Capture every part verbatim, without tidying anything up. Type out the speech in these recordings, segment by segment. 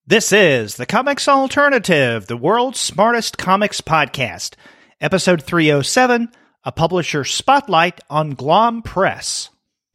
This is the Comics Alternative, the world's smartest comics podcast, episode three oh seven, a publisher spotlight on Glom Press.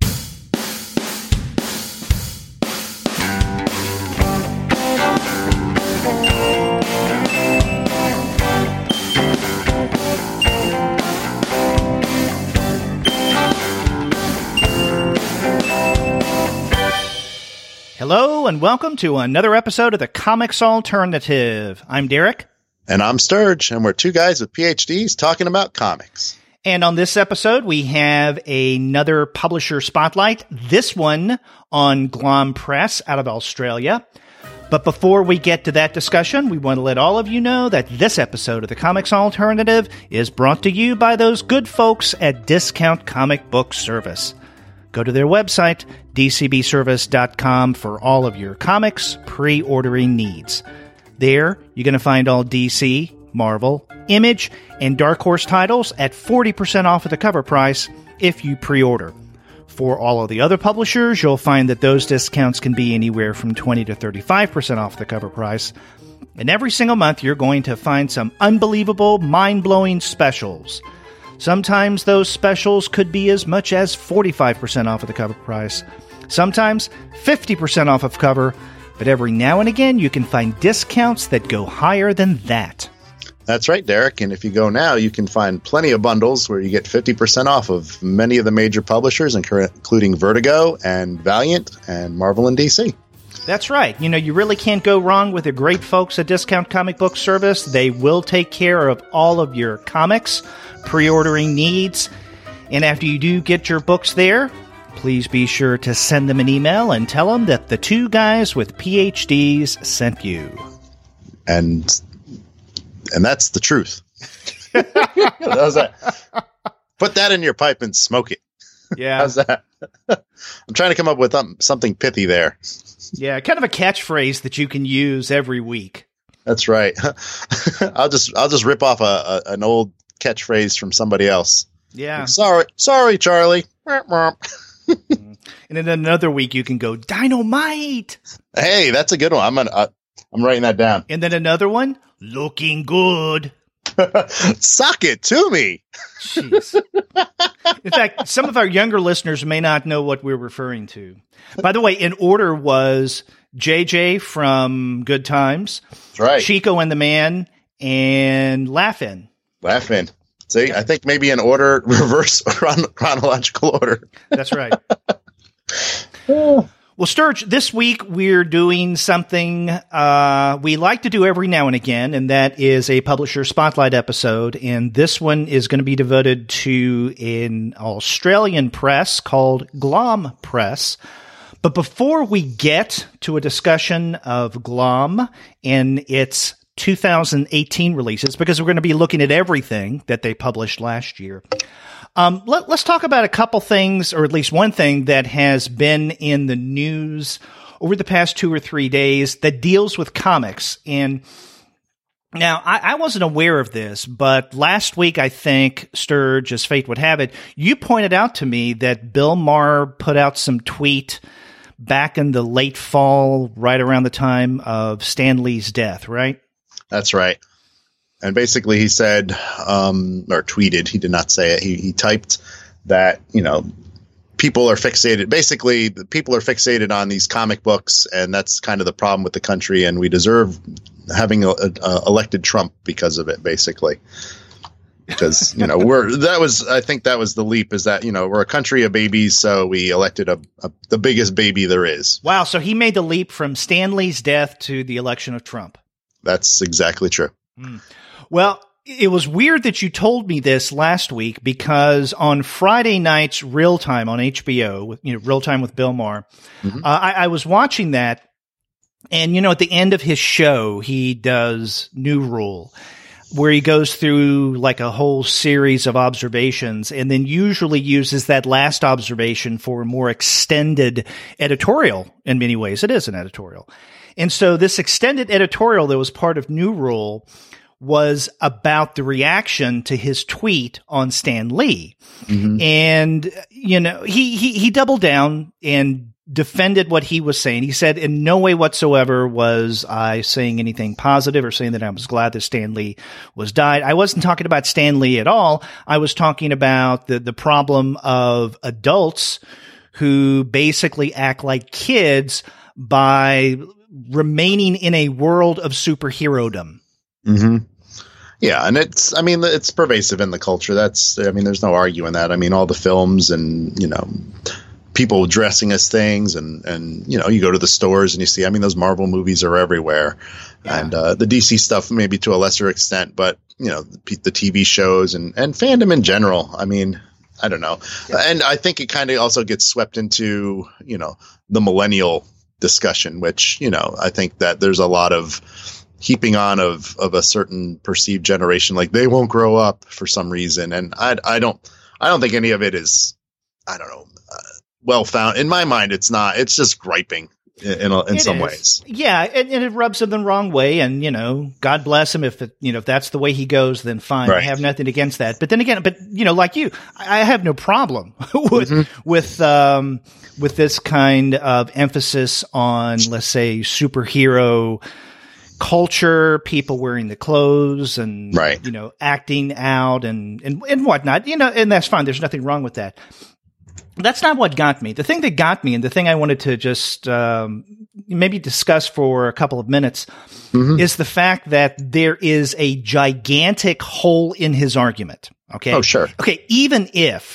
Hello, and welcome to another episode of the Comics Alternative. I'm Derek. And I'm Sturge, and we're two guys with P H Ds talking about comics. And on this episode, we have another publisher spotlight, this one on Glom Press out of Australia. But before we get to that discussion, we want to let all of you know that this episode of the Comics Alternative is brought to you by those good folks at Discount Comic Book Service. Go to their website, d c b service dot com, for all of your comics pre-ordering needs. There, you're going to find all D C, Marvel, Image, and Dark Horse titles at forty percent off of the cover price if you pre-order. For all of the other publishers, you'll find that those discounts can be anywhere from twenty to thirty-five percent off the cover price. And every single month, you're going to find some unbelievable, mind-blowing specials. Sometimes those specials could be as much as forty-five percent off of the cover price. Sometimes fifty percent off of cover, but every now and again you can find discounts that go higher than that. That's right, Derek. And if you go now, you can find plenty of bundles where you get fifty percent off of many of the major publishers, including Vertigo and Valiant and Marvel and D C. That's right. You know, you really can't go wrong with the great folks at Discount Comic Book Service. They will take care of all of your comics pre-ordering needs. And after you do get your books there, please be sure to send them an email and tell them that the two guys with P H Ds sent you. And and that's the truth. How's that? Put that in your pipe and smoke it. Yeah. How's that? I'm trying to come up with um, something pithy there. Yeah, kind of a catchphrase that you can use every week. That's right. I'll just I'll just rip off a, a an old catchphrase from somebody else. Yeah. Like, sorry, sorry, Charlie. And then another week you can go dynamite. Hey, that's a good one. I'm gonna uh, I'm writing that down. And then another one, looking good. Sock it to me. Jeez. In fact, some of our younger listeners may not know what we're referring to. By the way, in order was J J from Good Times, that's right, Chico and the Man, and Laugh-In. Laugh-In. See, I think maybe in order, reverse chron- chronological order. That's right. Well, Sturge, this week we're doing something uh, we like to do every now and again, and that is a Publisher Spotlight episode. And this one is going to be devoted to an Australian press called Glom Press. But before we get to a discussion of Glom and its two thousand eighteen releases, because we're going to be looking at everything that they published last year, Um, let, let's talk about a couple things, or at least one thing that has been in the news over the past two or three days that deals with comics. And now, I, I wasn't aware of this, but last week, I think, Sturge, as fate would have it, you pointed out to me that Bill Maher put out some tweet back in the late fall, right around the time of Stan Lee's death, right? That's right. And basically he said, um, or tweeted, he did not say it, he, he typed that, you know, people are fixated, basically the people are fixated on these comic books, and that's kind of the problem with the country, and we deserve having a, a, a elected Trump because of it, basically. Because, you know, we're, that was, I think that was the leap, is that, you know, we're a country of babies, so we elected a, a the biggest baby there is. Wow, so he made the leap from Stan Lee's death to the election of Trump. That's exactly true. Mm. Well, it was weird that you told me this last week, because on Friday night's Real Time on H B O, with, you know, Real Time with Bill Maher, mm-hmm. uh, I, I was watching that, and, you know, at the end of his show, he does New Rule, where he goes through like a whole series of observations, and then usually uses that last observation for a more extended editorial. In many ways, it is an editorial. And so this extended editorial that was part of New Rule was about the reaction to his tweet on Stan Lee. Mm-hmm. And, you know, he, he, he doubled down and defended what he was saying. He said in no way whatsoever was I saying anything positive or saying that I was glad that Stan Lee was died. I wasn't talking about Stan Lee at all. I was talking about the, the problem of adults who basically act like kids by remaining in a world of superhero-dom. Mm-hmm. Yeah, and it's, I mean, it's pervasive in the culture. That's, I mean, there's no arguing that. I mean, all the films and, you know, people dressing as things and, and, you know, you go to the stores and you see, I mean, those Marvel movies are everywhere. Yeah. And uh, the D C stuff maybe to a lesser extent, but, you know, the, the T V shows and, and fandom in general. I mean, I don't know. Yeah. And I think it kind of also gets swept into, you know, the millennial discussion, which, you know, I think that there's a lot of heaping on of, of a certain perceived generation, like they won't grow up for some reason. And I, I don't, I don't think any of it is, I don't know, uh, well found. In my mind, it's not, it's just griping in, in, in some is. ways. Yeah. And, and it rubs him the wrong way. And, you know, God bless him. If it, you know, if that's the way he goes, then fine. Right. I have nothing against that. But then again, but you know, like you, I have no problem with, mm-hmm. with, um, with this kind of emphasis on, let's say, superhero culture, people wearing the clothes and, right. you know, acting out and, and, and whatnot, you know, and that's fine. There's nothing wrong with that. That's not what got me. The thing that got me and the thing I wanted to just, um, maybe discuss for a couple of minutes mm-hmm. is the fact that there is a gigantic hole in his argument. Okay. Oh, sure. Okay. Even if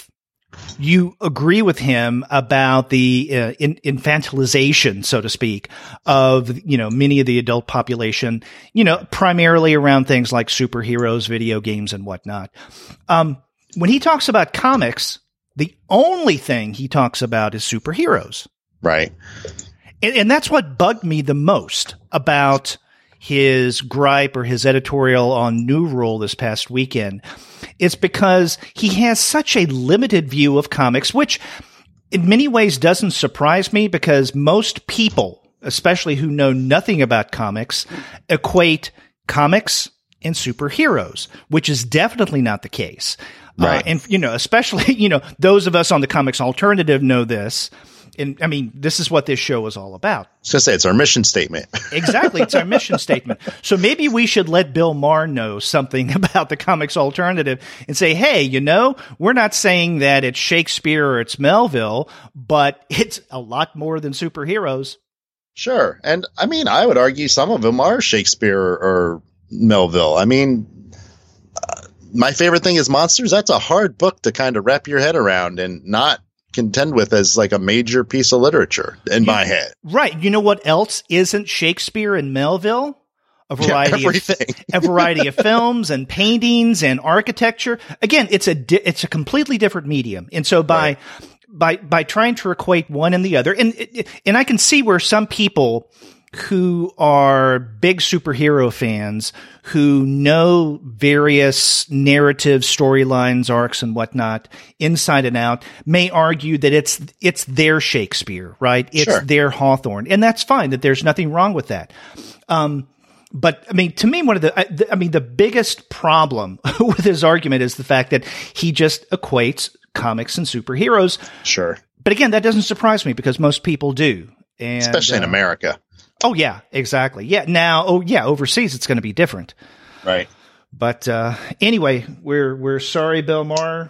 you agree with him about the uh, in, infantilization, so to speak, of, you know, many of the adult population, you know, primarily around things like superheroes, video games, and whatnot. Um, when he talks about comics, the only thing he talks about is superheroes. Right. And, and that's what bugged me the most about his gripe or his editorial on New Rule this past weekend. It's because he has such a limited view of comics, which in many ways doesn't surprise me because most people, especially who know nothing about comics, equate comics and superheroes, which is definitely not the case. Right. Uh, and, you know, especially, you know, those of us on the Comics Alternative know this. And I mean, this is what this show is all about. I was going to say, it's our mission statement. Exactly. It's our mission statement. So maybe we should let Bill Maher know something about the Comics Alternative and say, hey, you know, we're not saying that it's Shakespeare or it's Melville, but it's a lot more than superheroes. Sure. And I mean, I would argue some of them are Shakespeare or Melville. I mean, uh, my favorite thing is Monsters. That's a hard book to kind of wrap your head around and not contend with as like a major piece of literature in you, my head. Right. You know what else isn't Shakespeare and Melville? A variety yeah, of a variety of films and paintings and architecture. Again, it's a di- it's a completely different medium. And so by right. by by trying to equate one and the other, and and I can see where some people who are big superhero fans who know various narrative storylines, arcs, and whatnot inside and out may argue that it's it's their Shakespeare, right? It's sure. their Hawthorne, and that's fine. That there's nothing wrong with that. Um, but I mean, to me, one of the I, I mean, the biggest problem with his argument is the fact that he just equates comics and superheroes. Sure. But again, that doesn't surprise me because most people do, and especially in uh, America. Oh, yeah, exactly. Yeah. Now, oh, yeah, overseas, it's going to be different. Right. But uh, anyway, we're we're sorry, Bill Maher.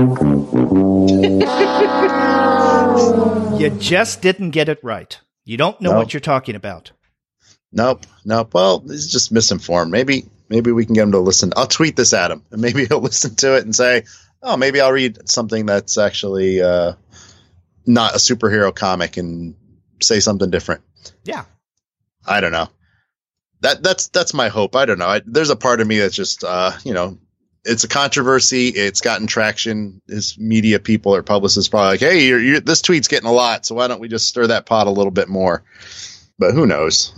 You just didn't get it right. You don't know nope. what you're talking about. Nope. Nope. Well, he's just misinformed. Maybe maybe we can get him to listen. I'll tweet this at him, and maybe he'll listen to it and say, oh, maybe I'll read something that's actually uh, not a superhero comic and say something different. Yeah. I don't know. That that's that's my hope. I don't know. I, there's a part of me that's just, uh, you know, it's a controversy. It's gotten traction. His media people or publicists probably like, hey, you're, you're, this tweet's getting a lot, so why don't we just stir that pot a little bit more? But who knows?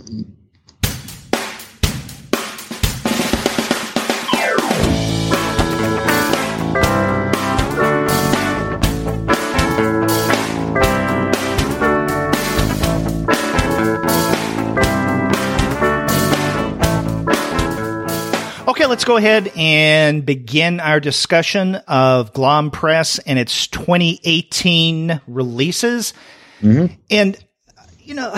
Okay, let's go ahead and begin our discussion of Glom Press and its twenty eighteen releases. Mm-hmm. And you know,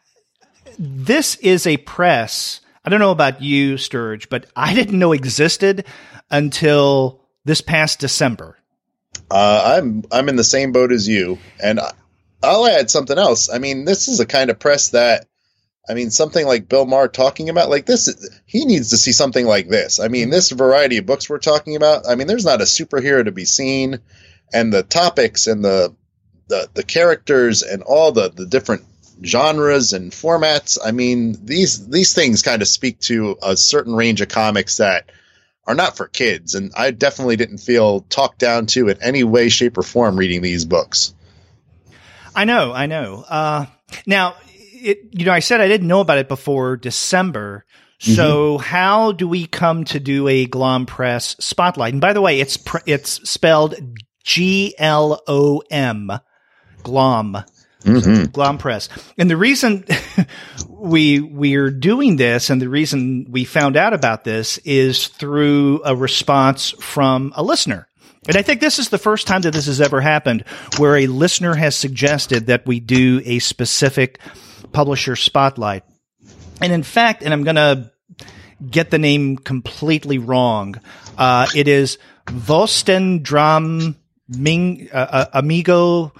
this is a press. I don't know about you, Sturge, but I didn't know existed until this past December. Uh, I'm I'm in the same boat as you, and I'll add something else. I mean, this is a kind of press that, I mean, something like Bill Maher talking about like this, he needs to see something like this. I mean, this variety of books we're talking about, I mean, there's not a superhero to be seen, and the topics and the the, the characters and all the, the different genres and formats. I mean, these these things kind of speak to a certain range of comics that are not for kids, and I definitely didn't feel talked down to in any way, shape, or form reading these books. I know, I know. Uh, now, it, you know, I said I didn't know about it before December. So mm-hmm. how do we come to do a Glom Press spotlight? And by the way, it's pr- it's spelled G L O M, Glom. Mm-hmm. Glom Press. And the reason we we're doing this, and the reason we found out about this, is through a response from a listener. And I think this is the first time that this has ever happened, where a listener has suggested that we do a specific publisher spotlight. And in fact, and I'm going to get the name completely wrong, uh, it is Vostendram Ming, uh, uh, Amigo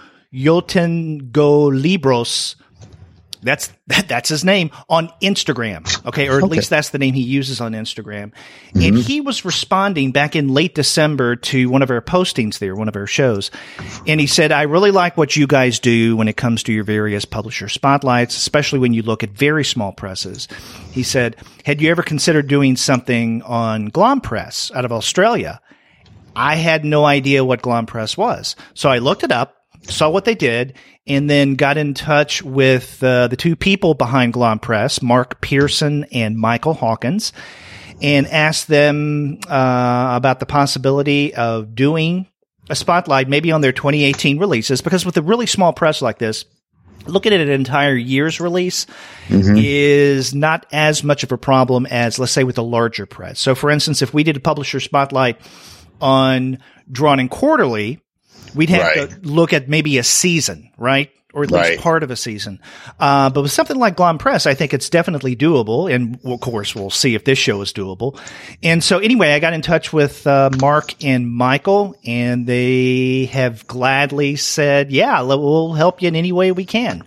Yoten Go Libros. That's that, that's his name on Instagram. Okay. Or at okay. least that's the name he uses on Instagram. Mm-hmm. And he was responding back in late December to one of our postings there, one of our shows. And he said, I really like what you guys do when it comes to your various publisher spotlights, especially when you look at very small presses. He said, had you ever considered doing something on Glom Press out of Australia? I had no idea what Glom Press was. So I looked it up, saw what they did, and then got in touch with uh, the two people behind Glom Press, Mark Pearson and Michael Hawkins, and asked them uh, about the possibility of doing a spotlight maybe on their twenty eighteen releases, because with a really small press like this, looking at an entire year's release mm-hmm. is not as much of a problem as, let's say, with a larger press. So, for instance, if we did a publisher spotlight on Drawn and Quarterly, we'd have right. to look at maybe a season, right? Or at least right. part of a season. Uh, but with something like Glom Press, I think it's definitely doable. And of course, we'll see if this show is doable. And so anyway, I got in touch with uh, Mark and Michael, and they have gladly said, yeah, we'll help you in any way we can.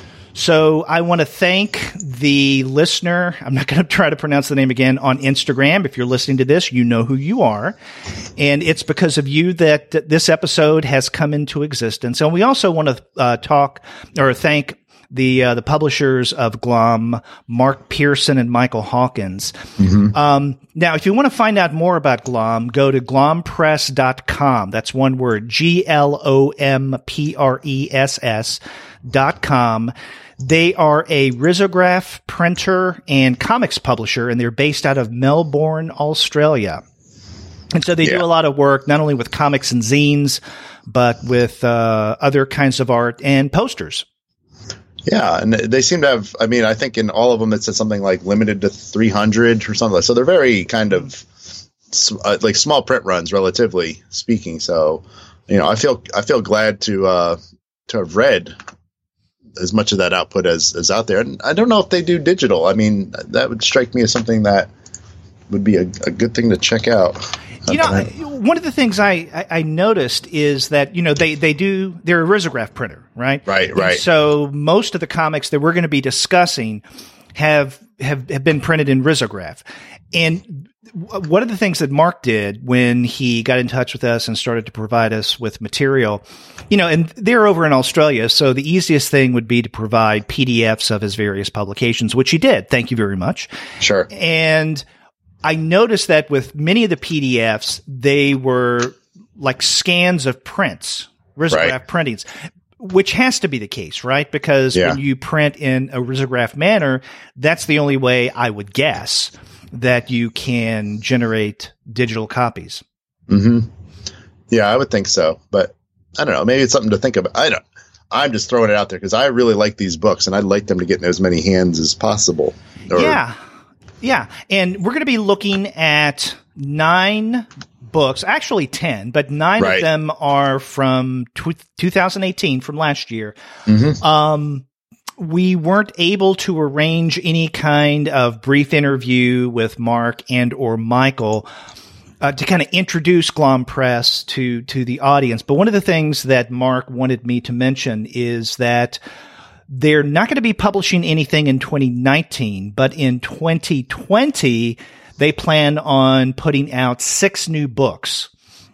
So I want to thank the listener. I'm not going to try to pronounce the name again on Instagram. If you're listening to this, you know who you are. And it's because of you that this episode has come into existence. And we also want to uh, talk or thank the uh, the publishers of Glom, Mark Pearson and Michael Hawkins. Mm-hmm. Um, now, if you want to find out more about Glom, go to glom press dot com. That's one word, G L O M P R E S S dot com. They are a risograph printer and comics publisher, and they're based out of Melbourne, Australia. And so they yeah. do a lot of work, not only with comics and zines, but with uh, other kinds of art and posters. Yeah, and they seem to have, I mean, I think in all of them it said something like limited to three hundred or something. So they're very kind of uh, like small print runs, relatively speaking. So, you know, I feel I feel glad to uh, to have read as much of that output as is out there. And I don't know if they do digital. I mean, that would strike me as something that would be a, a good thing to check out. You know, one of the things I, I, I noticed is that, you know, they, they do, they're a risograph printer, right? Right, right. And so most of the comics that we're going to be discussing have, have, have been printed in risograph. And one of the things that Mark did when he got in touch with us and started to provide us with material, you know, and they're over in Australia, so the easiest thing would be to provide P D Fs of his various publications, which he did. Thank you very much. Sure. And I noticed that with many of the P D Fs, they were like scans of prints, risograph right. printings, which has to be the case, right? Because yeah. when you print in a risograph manner, that's the only way I would guess that you can generate digital copies. Mm-hmm. Yeah, I would think so. But I don't know. Maybe it's something to think about. I don't. I'm just throwing it out there because I really like these books, and I'd like them to get in as many hands as possible. Or, yeah. Yeah. And we're going to be looking at nine books, actually ten, but nine right. of them are from tw- two thousand eighteen, from last year. Mm-hmm. Um, we weren't able to arrange any kind of brief interview with Mark and or Michael uh, to kind of introduce Glom Press to to the audience. But one of the things that Mark wanted me to mention is that they're not going to be publishing anything in twenty nineteen, but in twenty twenty, they plan on putting out six new books.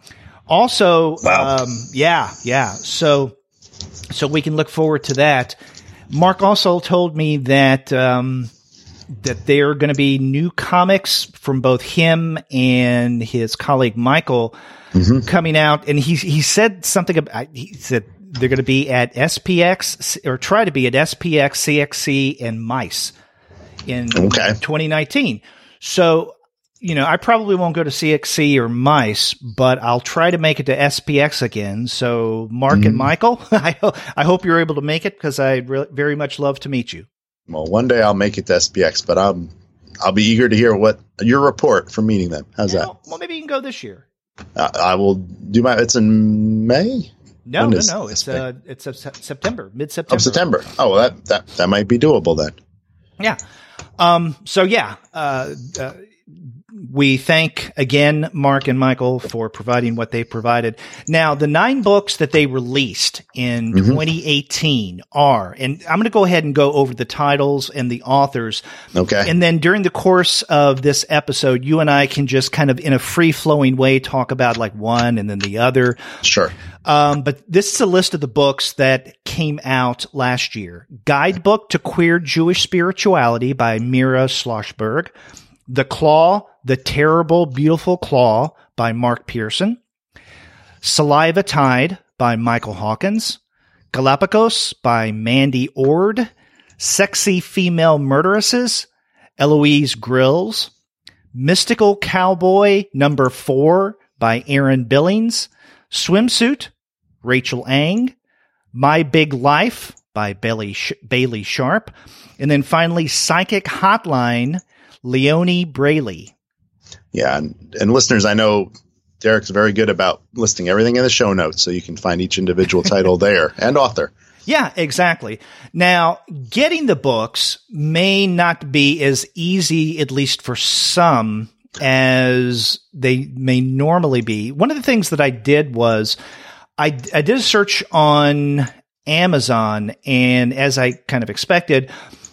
Also, wow. um, yeah, yeah. So, so we can look forward to that. Mark also told me that um, that there are going to be new comics from both him and his colleague Michael mm-hmm. coming out, and he he said something about he said they're going to be at S P X or try to be at S P X, C X C, and Mice in okay. twenty nineteen. So, you know, I probably won't go to C X C or Mice, but I'll try to make it to S P X again. So, Mark mm-hmm. and Michael, I, ho- I hope you're able to make it because I'd re- very much love to meet you. Well, one day I'll make it to S P X, but I'm, I'll be eager to hear what your report from meeting them. How's yeah, that? Well, maybe you can go this year. Uh, I will do my, it's in May? No, no, no. It's uh, it's a se- September, mid-September. Oh, September. Oh, well, that, that, that might be doable then. Yeah. Um, so, yeah, uh, uh, we thank, again, Mark and Michael for providing what they provided. Now, the nine books that they released in mm-hmm. twenty eighteen are, and I'm going to go ahead and go over the titles and the authors. Okay. And then during the course of this episode, you and I can just kind of in a free-flowing way talk about like one and then the other. Sure. Um, but this is a list of the books that came out last year. Guidebook to Queer Jewish Spirituality by Mira Schlossberg. The Claw, The Terrible, Beautiful Claw by Mark Pearson. Saliva Tide by Michael Hawkins. Galapagos by Mandy Ord. Sexy Female Murderesses, Eloise Grills. Mystical Cowboy Number Four by Aaron Billings. Swimsuit, Rachel Ang. My Big Life by Bailey, Sh- Bailey Sharp. And then finally, Psychic Hotline, Leonie Braley. Yeah, and, and listeners, I know Derek's very good about listing everything in the show notes, so you can find each individual title there and author. Yeah, exactly. Now, getting the books may not be as easy, at least for some, as they may normally be. One of the things that I did was I, I did a search on Amazon, and as I kind of expected,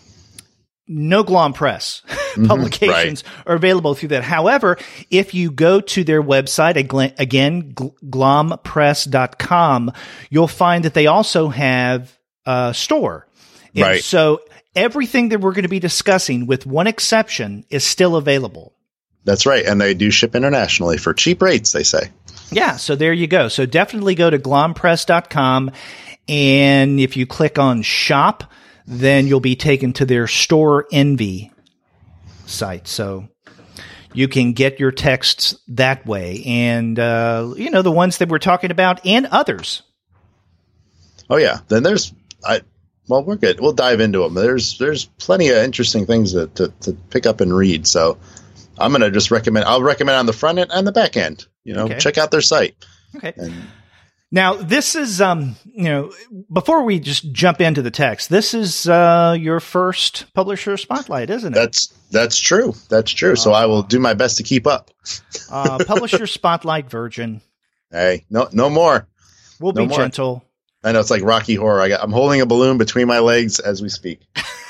no Glom Press mm-hmm, publications right. are available through that. However, if you go to their website, again, glom press dot com, you'll find that they also have a store. And right. so everything that we're going to be discussing, with one exception, is still available. That's right. And they do ship internationally for cheap rates, they say. Yeah. So there you go. So definitely go to glom press dot com. And if you click on shop, then you'll be taken to their Store Envy site. So you can get your texts that way. And, uh, you know, the ones that we're talking about and others. Oh, yeah. Then there's, I, well, we're good. We'll dive into them. There's, there's plenty of interesting things to, to, to pick up and read. So I'm going to just recommend, I'll recommend on the front end and the back end, you know, okay. Check out their site. Okay. And, Now, this is, um, you know, before we just jump into the text, this is uh, your first Publisher Spotlight, isn't it? That's that's true. That's true. Uh, so I will do my best to keep up. uh, Publisher Spotlight Virgin. Hey, no, no more. We'll no be more. gentle. I know it's like Rocky Horror. I got, I'm holding a balloon between my legs as we speak.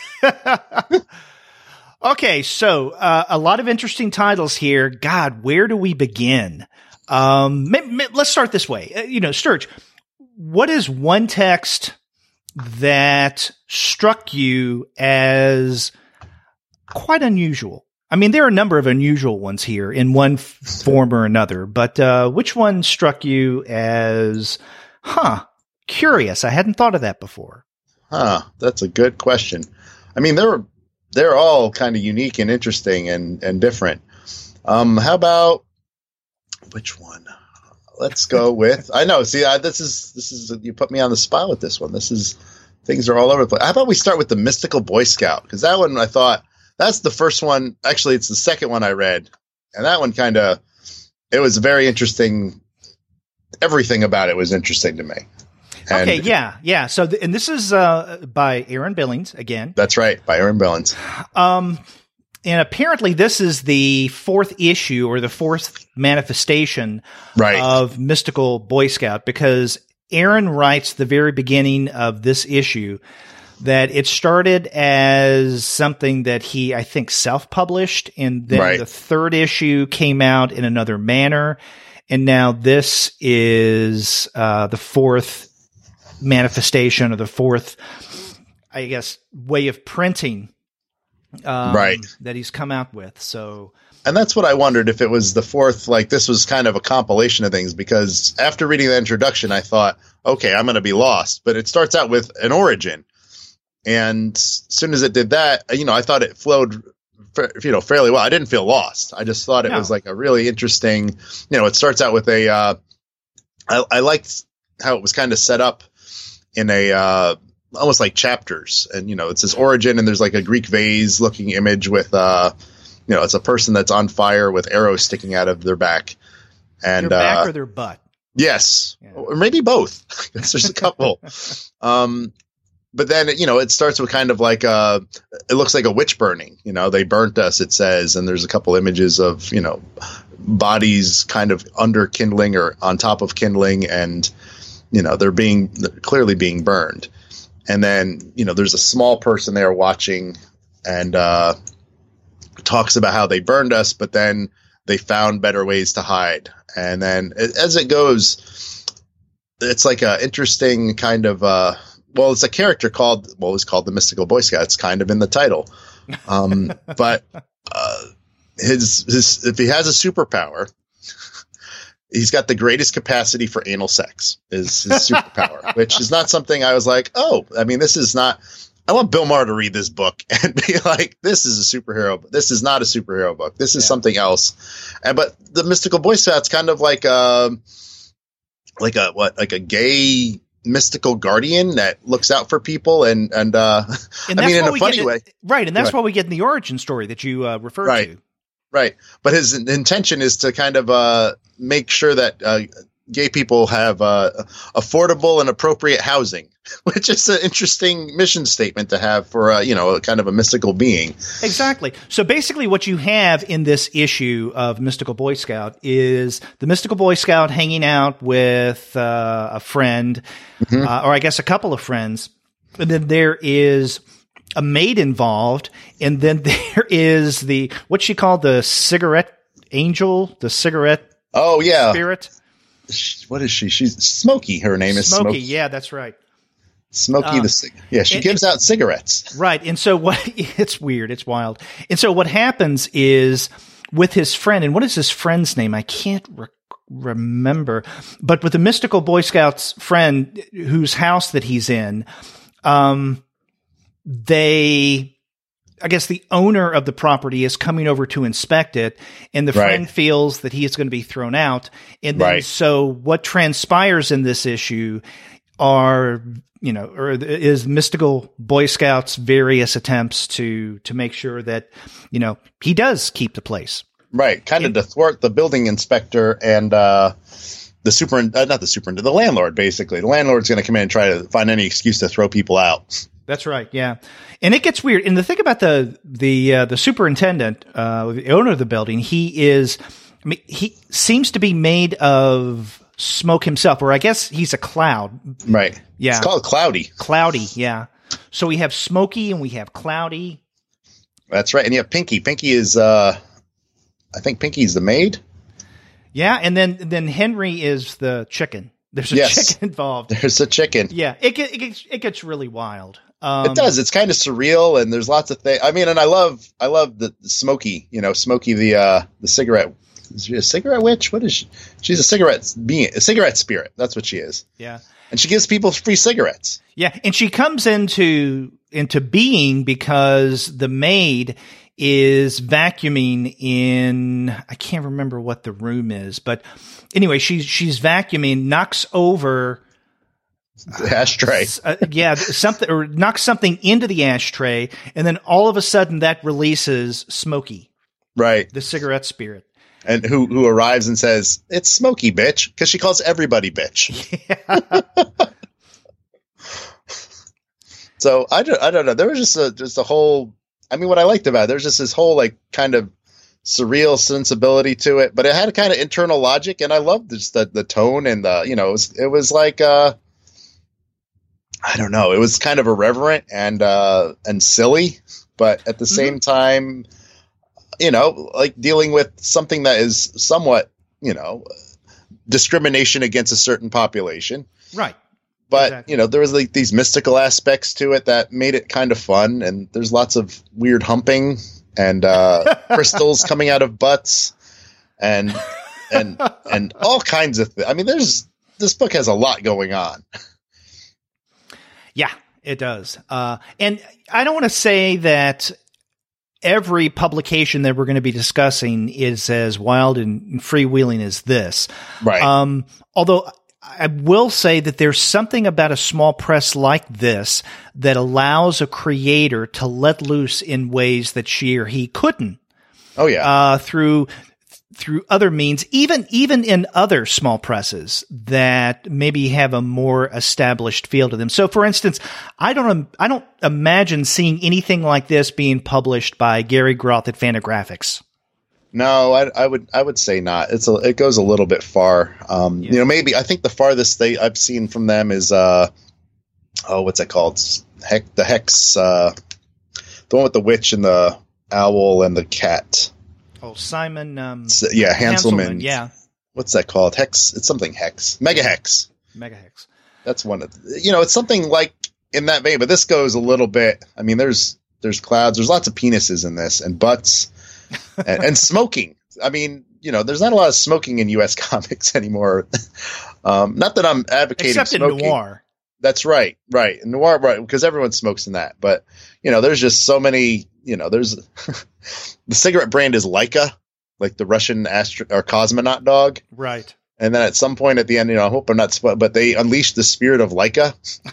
Okay, so uh, a lot of interesting titles here. God, where do we begin? Um, may, may, let's start this way. Uh, you know, Sturge, what is one text that struck you as quite unusual? I mean, there are a number of unusual ones here in one f- form or another, but uh, which one struck you as, huh, curious? I hadn't thought of that before. Huh, that's a good question. I mean, they're they're all kind of unique and interesting and, and different. Um, how about which one? Let's go with. I know. See, I, this is this is you put me on the spot with this one. This is things are all over the place. How about we start with the Mystical Boy Scout? Because that one I thought that's the first one. Actually, it's the second one I read, and that one kind of it was very interesting. Everything about it was interesting to me. And okay, yeah, yeah. So, th- and this is uh, by Aaron Billings again. That's right, by Aaron Billings. Um, and apparently, this is the fourth issue or the fourth manifestation Right. of Mystical Boy Scout, because Aaron writes the very beginning of this issue that it started as something that he, I think, self-published, and then Right. the third issue came out in another manner, and now this is uh, the fourth manifestation or the fourth, I guess, way of printing um, Right. that he's come out with. So, And that's what I wondered, if it was the fourth, like this was kind of a compilation of things, because after reading the introduction, I thought, okay, I'm going to be lost. But it starts out with an origin. And as soon as it did that, you know, I thought it flowed, you know, fairly well. I didn't feel lost. I just thought it No. was like a really interesting, you know, it starts out with a, uh, I, I liked how it was kind of set up in a, uh, almost like chapters. And, you know, it says origin, and there's like a Greek vase looking image with, uh, you know, it's a person that's on fire with arrows sticking out of their back. And, their back uh, or their butt? yes, Yeah. or maybe both. There's a couple. um, but then, you know, it starts with kind of like a, it looks like a witch burning, you know, they burnt us, it says, and there's a couple images of, you know, bodies kind of under kindling or on top of kindling, and, you know, they're being they're clearly being burned. And then, you know, there's a small person there watching, and uh, talks about how they burned us, but then they found better ways to hide. And then as it goes, it's like a interesting kind of, uh, well, it's a character called, well, it's called the Mystical Boy Scout. It's kind of in the title. Um, but uh, his, his, if he has a superpower, he's got the greatest capacity for anal sex is his superpower, which is not something I was like, oh, I mean, this is not, I want Bill Maher to read this book and be like, this is a superhero, but this is not a superhero book. This is Yeah. something else. And, but the Mystical Boy Scout's kind of like, a, like a, what, like a gay mystical guardian that looks out for people. And, and, uh, And I mean, in what a we funny get in- way. right? And that's Right. what we get in the origin story that you uh, referred Right. to. Right. But his intention is to kind of uh, make sure that uh, gay people have uh, affordable and appropriate housing, which is an interesting mission statement to have for, uh, you know, a kind of a mystical being. Exactly. So basically what you have in this issue of Mystical Boy Scout is the Mystical Boy Scout hanging out with uh, a friend, Mm-hmm. uh, or I guess a couple of friends. And then there is a maid involved. And then there is the, what's she called? The cigarette angel, the cigarette Oh, yeah. spirit. Sh- What is she? She's Smokey. Her name is Smokey. Smokey. Yeah, that's right. Smokey Uh, the cig- Yeah, she it- gives out cigarettes. Right. And so what, it's weird. It's wild. And so what happens is with his friend, and what is his friend's name? I can't re- remember, but with the Mystical Boy Scouts friend whose house that he's in, um, they, I guess the owner of the property is coming over to inspect it, and the Right. friend feels that he is going to be thrown out. And then, Right. so what transpires in this issue are, you know, or is Mystical Boy Scouts' various attempts to, to make sure that, you know, he does keep the place. Right. Kind of to thwart the building inspector and uh, the super, uh, not the super, the landlord, basically. The landlord's going to come in and try to find any excuse to throw people out. That's right. Yeah. And it gets weird. And the thing about the, the, uh, the superintendent, uh, the owner of the building, he is, I mean, he seems to be made of smoke himself, or I guess he's a cloud. Right. Yeah. It's called Cloudy. Cloudy. Yeah. So we have Smoky and we have Cloudy. That's right. And you have Pinky. Pinky is, uh, I think Pinky's the maid. Yeah. And then, then Henry is the chicken. There's a Yes. chicken involved. There's a chicken. Yeah. It, get, it gets, it gets really wild. Um, It does. It's kind of surreal, and there's lots of things. I mean, and I love, I love the, the Smokey. You know, Smokey the uh, the cigarette. Is she a cigarette witch? What is she? She's a cigarette being, a cigarette spirit. That's what she is. Yeah. And she gives people free cigarettes. Yeah, and she comes into into being because the maid is vacuuming in, I can't remember what the room is, but anyway, she's she's vacuuming, knocks over The ashtray. uh, yeah, something, or knocks something into the ashtray, and then all of a sudden that releases Smokey, Right. the cigarette spirit. And who who arrives and says, "It's Smokey, bitch," because she calls everybody bitch. So I don't, I don't know. There was just a just a whole. I mean, what I liked about it, there's just this whole like kind of surreal sensibility to it, but it had a kind of internal logic, and I loved just the the tone and the you know it was it was like uh, I don't know. It was kind of irreverent and uh, and silly, but at the mm-hmm. same time, you know, like dealing with something that is somewhat you know discrimination against a certain population, right? But, exactly. you know, there was like these mystical aspects to it that made it kind of fun. And there's lots of weird humping and uh, crystals coming out of butts and and and all kinds of things. I mean, there's this book has a lot going on. Yeah, it does. Uh, and I don't want to say that every publication that we're going to be discussing is as wild and freewheeling as this. Right. Um, although I will say that there's something about a small press like this that allows a creator to let loose in ways that she or he couldn't. Oh yeah. Uh, through, through other means, even, even in other small presses that maybe have a more established feel to them. So for instance, I don't, I don't imagine seeing anything like this being published by Gary Groth at Fantagraphics. No, I, I would I would say not. It's a, it goes a little bit far. Um, yeah. You know, maybe I think the farthest they I've seen from them is uh, oh, what's that called? Heck, the Hex, uh, the one with the witch and the owl and the cat. Oh, Simon. Um, so, yeah, Hanselman. Hanselman. Yeah. What's that called? Hex. It's something Hex. Mega Hex. Mega Hex. That's one. Of, you know, it's something like in that vein, but this goes a little bit. I mean, there's there's clouds. There's lots of penises in this and butts. and, and smoking. I mean, you know, there's not a lot of smoking in U S comics anymore. um, not that I'm advocating except smoking. in noir. That's right, right. In noir, right, because everyone smokes in that. But you know, there's just so many. You know, there's the cigarette brand is Leica, like the Russian astro or cosmonaut dog, right? And then at some point at the end, you know, I hope I'm not, sp- but they unleash the spirit of Leica,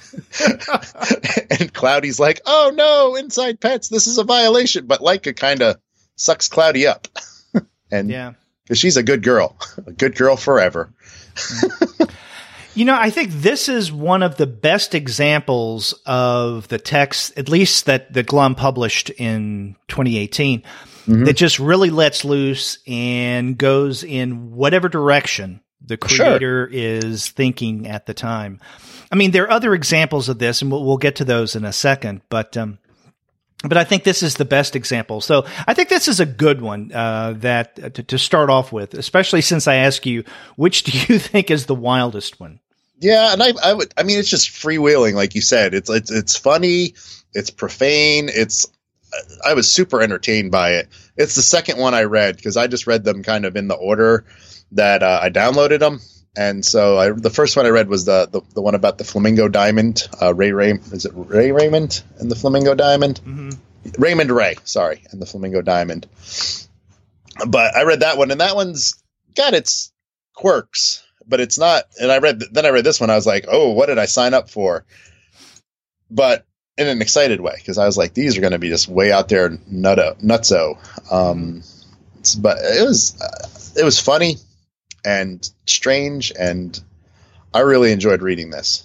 and Cloudy's like, "Oh no, inside pets, this is a violation." But Leica kind of sucks Cloudy up, and yeah, because she's a good girl, a good girl forever. You know, I think this is one of the best examples of the text, at least that the Glom published in twenty eighteen, mm-hmm. that just really lets loose and goes in whatever direction the creator sure. is thinking at the time. I mean, there are other examples of this, and we'll, we'll get to those in a second, but um, But I think this is the best example. So I think this is a good one uh, that uh, to, to start off with, especially since I ask you, which do you think is the wildest one? Yeah, and I, I would. I mean, it's just freewheeling, like you said. It's it's it's funny. It's profane. It's. I was super entertained by it. It's the second one I read because I just read them kind of in the order that uh, I downloaded them. And so I, the first one I read was the, the, the one about the Flamingo Diamond. Uh, Ray Ray is it Ray Raymond and the Flamingo Diamond? Mm-hmm. Raymond Ray, sorry, and the Flamingo Diamond. But I read that one, and that one's got its quirks, but it's not. And I read then I read this one. I was like, oh, what did I sign up for? But in an excited way, because I was like, these are going to be just way out there nutto, nutso. Um, but it was uh, it was funny and strange, and I really enjoyed reading this.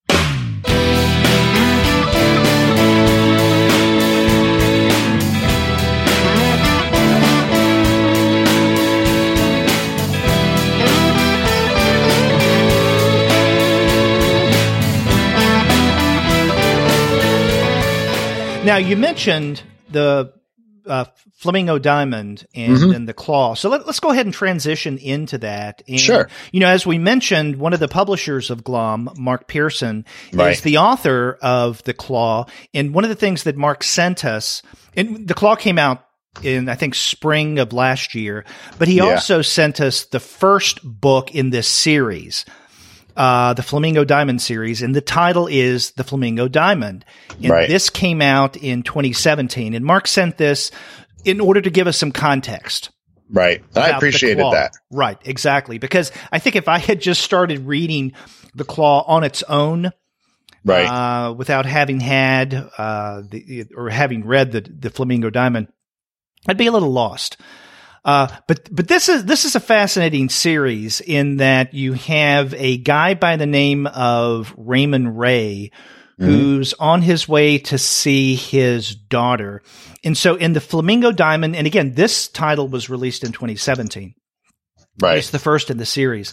Now, you mentioned the uh, Flamingo Diamond and, mm-hmm. and the Claw. So let, let's go ahead and transition into that. And, sure. You know, as we mentioned, one of the publishers of Glom, Mark Pearson, right. is the author of the Claw. And one of the things that Mark sent us, and the Claw came out in, I think, spring of last year, but he yeah. also sent us the first book in this series. Uh, the Flamingo Diamond series, and the title is The Flamingo Diamond. And right. this came out in twenty seventeen. And Mark sent this in order to give us some context. Right. I appreciated that. Right, exactly. Because I think if I had just started reading The Claw on its own, right, uh, without having had, uh, the, or having read the, the Flamingo Diamond, I'd be a little lost. Uh, but, but this is, this is a fascinating series in that you have a guy by the name of Raymond Ray mm-hmm. who's on his way to see his daughter. And so in the Flamingo Diamond, and again, this title was released in twenty seventeen. Right. It's the first in the series.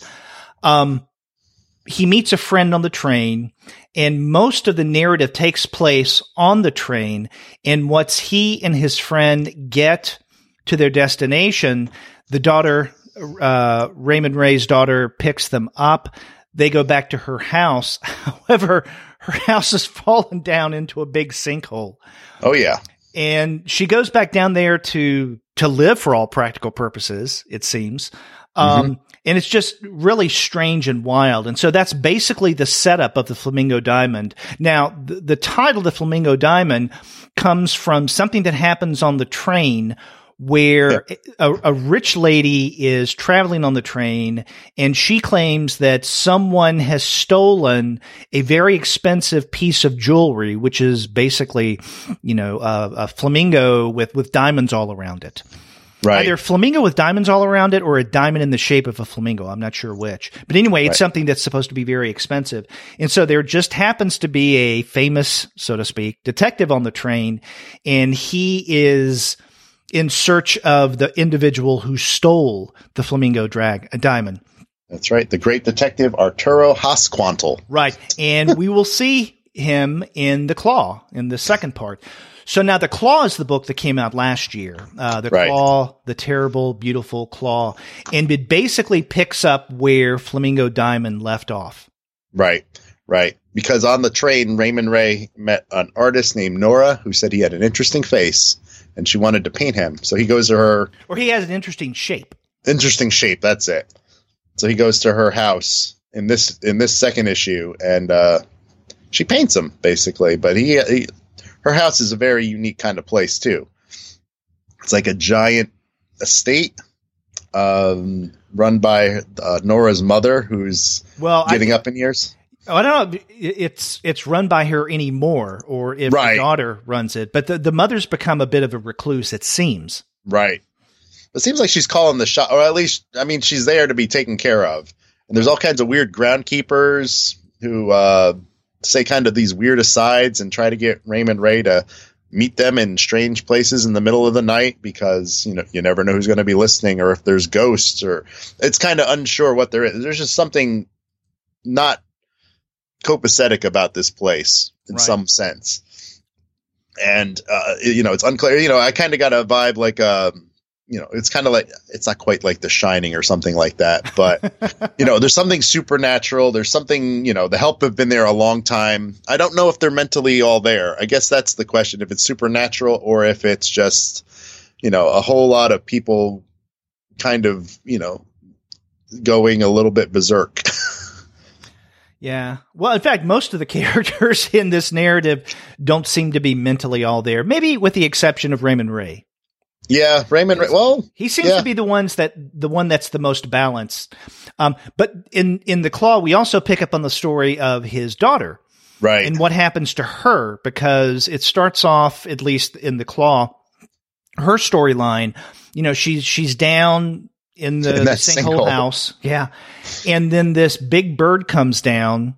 Um, he meets a friend on the train, and most of the narrative takes place on the train. And once he and his friend get to their destination, the daughter, uh, Raymond Ray's daughter, picks them up. They go back to her house. However, her house has fallen down into a big sinkhole. Oh, yeah. And she goes back down there to to live for all practical purposes, it seems. Um, mm-hmm. And it's just really strange and wild. And so that's basically the setup of the Flamingo Diamond. Now, the, the title, The Flamingo Diamond, comes from something that happens on the train where yeah. a, a rich lady is traveling on the train, and she claims that someone has stolen a very expensive piece of jewelry, which is basically, you know, a, a flamingo with, with diamonds all around it. Right. Either a flamingo with diamonds all around it or a diamond in the shape of a flamingo. I'm not sure which. But anyway, it's right. something that's supposed to be very expensive. And so there just happens to be a famous, so to speak, detective on the train, and he is in search of the individual who stole the flamingo drag, a diamond. That's right. The great detective Arturo Hasquantel. Right. And we will see him in The Claw in the second part. So now The Claw is the book that came out last year. Uh, the right. Claw, the terrible, beautiful Claw. And it basically picks up where Flamingo Diamond left off. Right. Right. Because on the train, Raymond Ray met an artist named Nora who said he had an interesting face and she wanted to paint him. So he goes to her. Or he has an interesting shape. Interesting shape. That's it. So he goes to her house in this in this second issue, and uh, she paints him basically. But he, he her house is a very unique kind of place too. It's like a giant estate um, run by uh, Nora's mother, who's well, getting I, up in years. I don't know if it's it's run by her anymore, or if right. the daughter runs it. But the, the mother's become a bit of a recluse, it seems. Right. It seems like she's calling the shot, or at least, I mean, she's there to be taken care of. And there's all kinds of weird groundkeepers who uh, say kind of these weird asides and try to get Raymond Ray to meet them in strange places in the middle of the night because, you know, you never know who's going to be listening or if there's ghosts, or it's kind of unsure what there is. There's just something not copacetic about this place in right. some sense. And, uh, you know, it's unclear. You know, I kind of got a vibe like, uh, you know, it's kind of like, it's not quite like The Shining or something like that, but, you know, there's something supernatural. There's something, you know, the help have been there a long time. I don't know if they're mentally all there. I guess that's the question, if it's supernatural or if it's just, you know, a whole lot of people kind of, you know, going a little bit berserk. Yeah. Well, in fact, most of the characters in this narrative don't seem to be mentally all there, maybe with the exception of Raymond Ray. Yeah, Raymond Ray. Well, he seems yeah. to be the ones that the one that's the most balanced. Um, but in, in The Claw, we also pick up on the story of his daughter. Right. And what happens to her, because it starts off, at least in The Claw, her storyline, you know, she's, she's down in the, in the sinkhole house. Yeah. And then this big bird comes down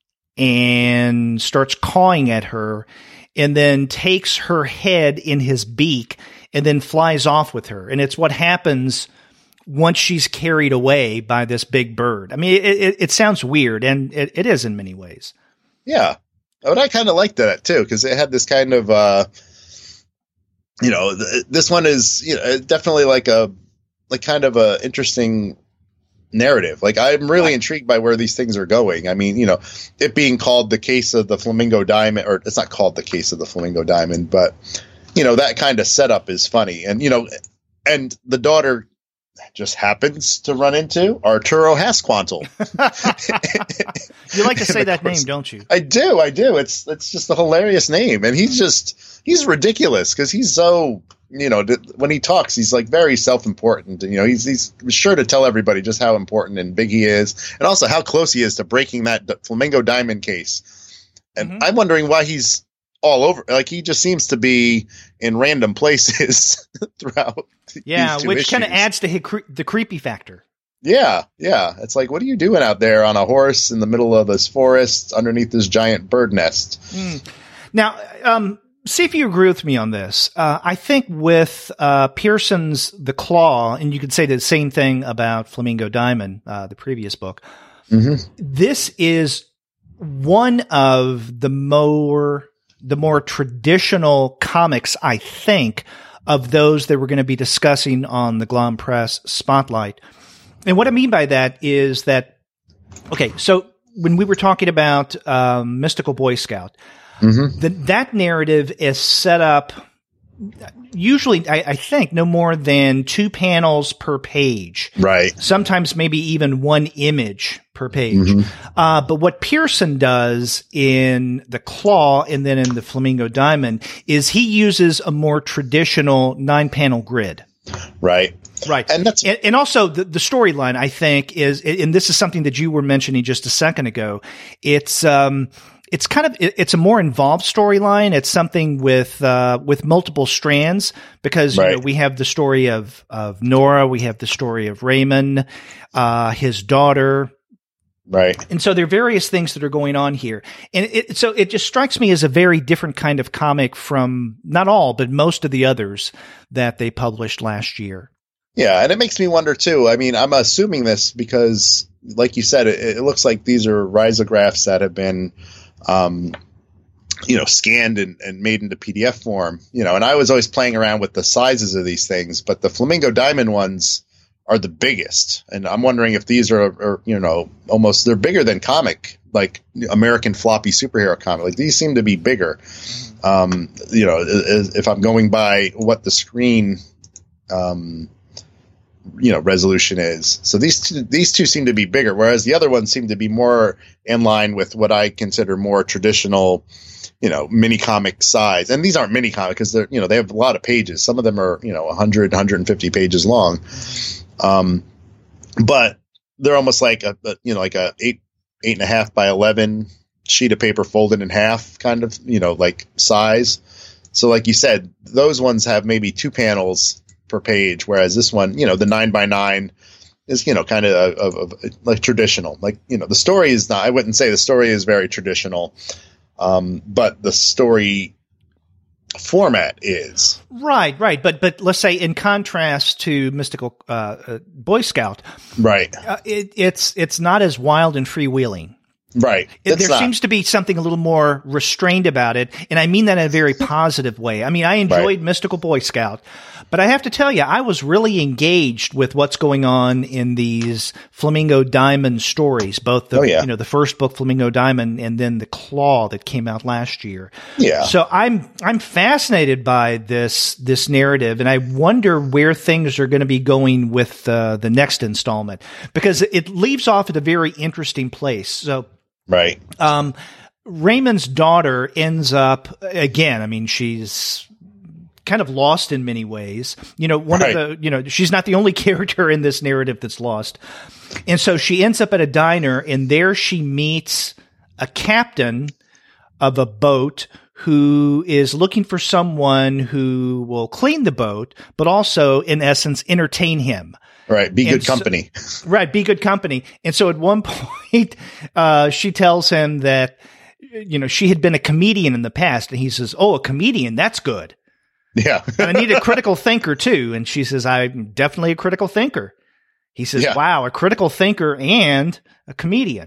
and starts cawing at her and then takes her head in his beak and then flies off with her. And it's what happens once she's carried away by this big bird. I mean, it, it, it sounds weird, and it, it is in many ways. Yeah. But I kind of liked that too, because it had this kind of, uh, you know, th- this one is, you know, definitely like a, like kind of a interesting narrative. Like, I'm really intrigued by where these things are going. I mean, you know, it being called The Case of the Flamingo Diamond, or it's not called The Case of the Flamingo Diamond, but, you know, that kind of setup is funny. And, you know, and the daughter just happens to run into Arturo Hasquantel. You like to say that name, don't you? I do. I do. It's, it's just a hilarious name. And he's just, he's ridiculous because he's so, you know, when he talks, he's like very self-important. And, you know, he's, he's sure to tell everybody just how important and big he is, and also how close he is to breaking that Flamingo Diamond case. And mm-hmm. I'm wondering why he's all over. Like, he just seems to be in random places throughout. Yeah, these two which kind of issues. adds to his cre- the creepy factor. Yeah, yeah. It's like, what are you doing out there on a horse in the middle of this forest underneath this giant bird nest? Mm. Now, um, see if you agree with me on this. Uh, I think with uh, Pearson's The Claw, and you could say the same thing about Flamingo Diamond, uh, the previous book, mm-hmm. this is one of the more the more traditional comics, I think, of those that we're going to be discussing on the Glom Press Spotlight. And what I mean by that is that, okay, so when we were talking about um, Mystical Boy Scout, mm-hmm. the, that narrative is set up usually, I, I think, no more than two panels per page. Right. Sometimes maybe even one image per page. Mm-hmm. Uh, but what Pearson does in The Claw and then in the Flamingo Diamond is he uses a more traditional nine-panel grid. Right. Right. And that's and, and also the, the storyline, I think, is, and this is something that you were mentioning just a second ago. It's, um, it's kind of, it's a more involved storyline. It's something with, uh, with multiple strands because, right. you know, we have the story of, of Nora. We have the story of Raymond, uh, his daughter. Right. And so there are various things that are going on here. And it, so it just strikes me as a very different kind of comic from not all, but most of the others that they published last year. Yeah. And it makes me wonder too. I mean, I'm assuming this because like you said, it, it looks like these are risographs that have been, um, you know, scanned and, and made into P D F form, you know, and I was always playing around with the sizes of these things, but the Flamingo Diamond ones are the biggest. And I'm wondering if these are, are, you know, almost, they're bigger than comic, like American floppy superhero comic. Like these seem to be bigger. Um, you know, if I'm going by what the screen, um, you know, resolution is. So these two, these two seem to be bigger, whereas the other ones seem to be more in line with what I consider more traditional, you know, mini comic size. And these aren't mini comic because they're, you know, they have a lot of pages. Some of them are, you know, one hundred, one hundred fifty pages long. Um, but they're almost like a, a, you know, like a eight, eight and a half by eleven sheet of paper folded in half kind of, you know, like size. So like you said, those ones have maybe two panels per page, whereas this one, you know, the nine by nine is, you know, kind of, of, of like traditional. Like, you know, the story is not, I wouldn't say the story is very traditional, um, but the story format is. Right, right. But, but let's say in contrast to Mystical uh, uh, Boy Scout, right, uh, it, it's, it's not as wild and freewheeling. Right. It, there not. seems to be something a little more restrained about it, and I mean that in a very positive way. I mean, I enjoyed right. Mystical Boy Scout, but I have to tell you, I was really engaged with what's going on in these Flamingo Diamond stories, both the, oh, yeah. you know, the first book, Flamingo Diamond, and then The Claw that came out last year. Yeah. So I'm, I'm fascinated by this, this narrative, and I wonder where things are going to be going with uh, the next installment, because it leaves off at a very interesting place. So, right. Um, Raymond's daughter ends up again. I mean, she's kind of lost in many ways. You know, one right. of the, you know, she's not the only character in this narrative that's lost. And so she ends up at a diner, and there she meets a captain of a boat who is looking for someone who will clean the boat, but also in essence entertain him. Right. Be and good company. So, right. Be good company. And so at one point, uh, she tells him that, you know, she had been a comedian in the past. And he says, oh, a comedian. That's good. Yeah. I need a critical thinker too. And she says, I'm definitely a critical thinker. He says, yeah. Wow, a critical thinker and a comedian.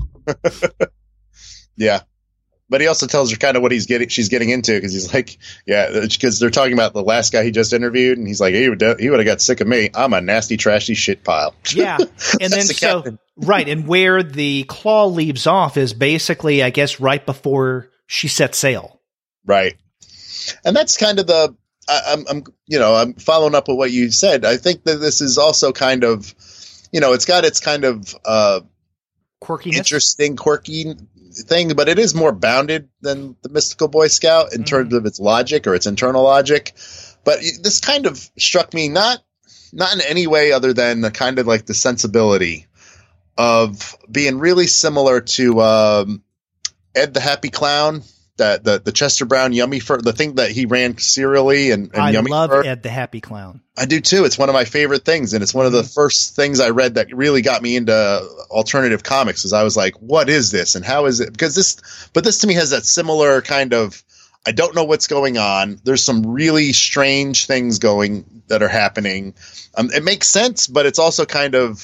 Yeah. But he also tells her kind of what he's getting, she's getting into, because he's like, yeah, because they're talking about the last guy he just interviewed, and he's like, he would he would have got sick of me. I'm a nasty, trashy shit pile. Yeah, and then the so captain. Right, and where the Claw leaves off is basically, I guess, right before she sets sail. Right, and that's kind of the I, I'm, I'm, you know, I'm following up with what you said. I think that this is also kind of, you know, it's got its kind of uh, quirkiness, interesting, quirky thing, but it is more bounded than the Mystical Boy Scout in mm. terms of its logic or its internal logic. But this kind of struck me not not in any way other than the kind of like the sensibility of being really similar to um, Ed the Happy Clown that the the Chester Brown Yummy Fur, the thing that he ran serially and, and I Yummy love Fur. Ed the Happy Clown. I do too. It's one of my favorite things, and it's one of the first things I read that really got me into alternative comics. Is I was like, "What is this, and how is it?" Because this, but this to me has that similar kind of, I don't know what's going on. There's some really strange things going that are happening. Um, it makes sense, but it's also kind of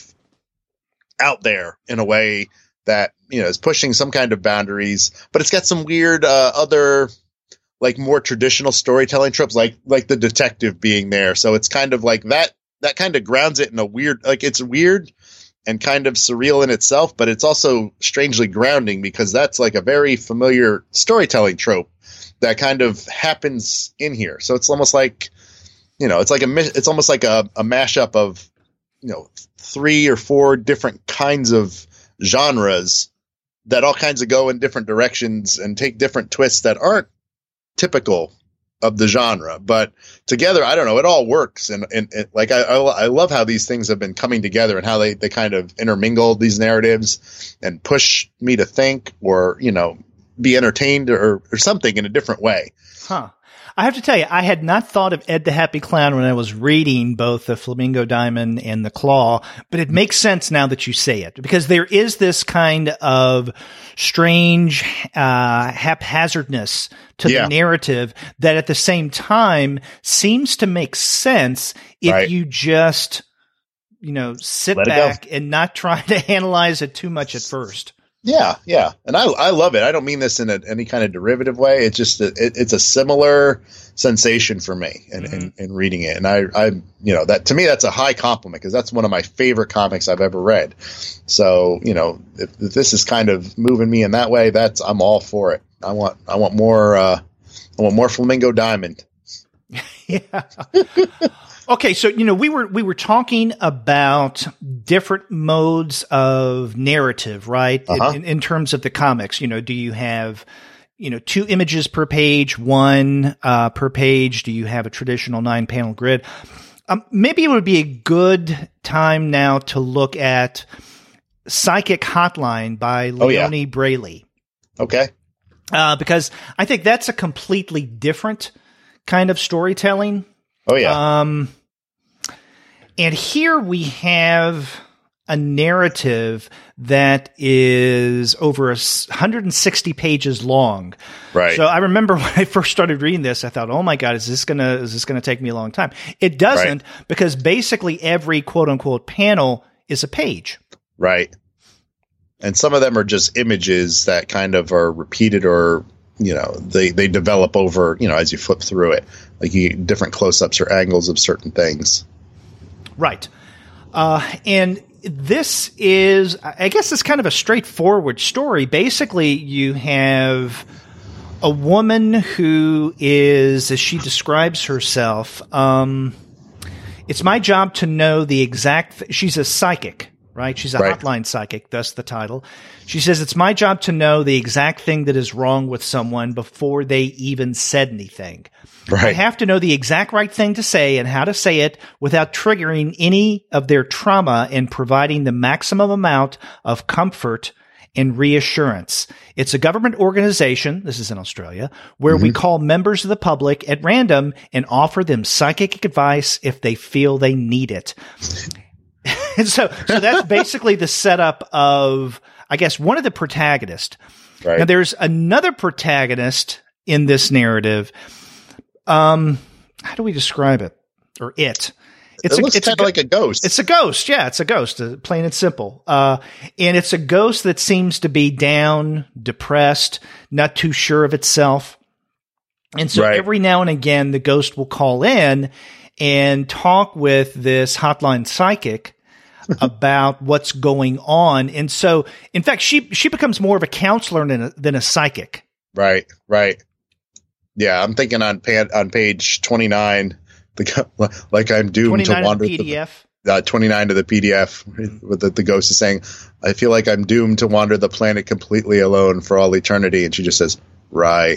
out there in a way that, you know, is pushing some kind of boundaries. But it's got some weird uh, other, like more traditional storytelling tropes, like like the detective being there. So it's kind of like that. That kind of grounds it in a weird, like it's weird and kind of surreal in itself, but it's also strangely grounding because that's like a very familiar storytelling trope that kind of happens in here. So it's almost like, you know, it's like a, it's almost like a, a mashup of, you know, three or four different kinds of genres that all kinds of go in different directions and take different twists that aren't typical of the genre, but together, I don't know, it all works. And, and, and like, I, I, I love how these things have been coming together and how they, they kind of intermingle these narratives and push me to think or, you know, be entertained or, or something in a different way. Huh. I have to tell you, I had not thought of Ed the Happy Clown when I was reading both the Flamingo Diamond and the Claw, but it makes sense now that you say it because there is this kind of strange uh, haphazardness to yeah. the narrative that at the same time seems to make sense if right. you just, you know, sit Let back and not try to analyze it too much at first. Yeah, yeah, and I I love it. I don't mean this in a, any kind of derivative way. It's just a, it, it's a similar sensation for me in, mm-hmm. in, in reading it, and I I you know that to me that's a high compliment because that's one of my favorite comics I've ever read. So you know if, if this is kind of moving me in that way, that's I'm all for it. I want I want more uh, I want more Flamingo Diamond. Yeah. Okay, so you know we were we were talking about different modes of narrative, right? Uh-huh. In, in terms of the comics, you know, do you have you know two images per page, one uh, per page? Do you have a traditional nine panel grid? Um, maybe it would be a good time now to look at Psychic Hotline by Leone oh, yeah. Brailey. Okay, uh, because I think that's a completely different kind of storytelling. Oh, yeah. Um, and here we have a narrative that is over one hundred sixty pages long. Right. So I remember when I first started reading this, I thought, oh my God, is this going to, is this going to take me a long time? It doesn't right. because basically every quote unquote panel is a page. Right. And some of them are just images that kind of are repeated or, you know, they, they develop over, you know, as you flip through it, like you get different close-ups or angles of certain things. Right. Uh, and this is, I guess it's kind of a straightforward story. Basically, you have a woman who is, as she describes herself, um, it's my job to know the exact, th- she's a psychic. Right? She's a right. hotline psychic, thus the title. She says, it's my job to know the exact thing that is wrong with someone before they even said anything. Right. I have to know the exact right thing to say and how to say it without triggering any of their trauma and providing the maximum amount of comfort and reassurance. It's a government organization, this is in Australia, where mm-hmm. we call members of the public at random and offer them psychic advice if they feel they need it. And so, so that's basically the setup of, I guess, one of the protagonists. Right. Now, there's another protagonist in this narrative. Um, how do we describe it? Or it? It's it a, looks kind of like a ghost. It's a ghost. Yeah, it's a ghost, uh, plain and simple. Uh, and it's a ghost that seems to be down, depressed, not too sure of itself. And so right. every now and again, the ghost will call in and talk with this hotline psychic about what's going on. And so, in fact, she she becomes more of a counselor than a, than a psychic. Right, right. Yeah, I'm thinking on pan, on page twenty-nine, the, like I'm doomed to wander P D F. The, uh, twenty-nine to the P D F, with the, the ghost is saying, I feel like I'm doomed to wander the planet completely alone for all eternity. And she just says, right.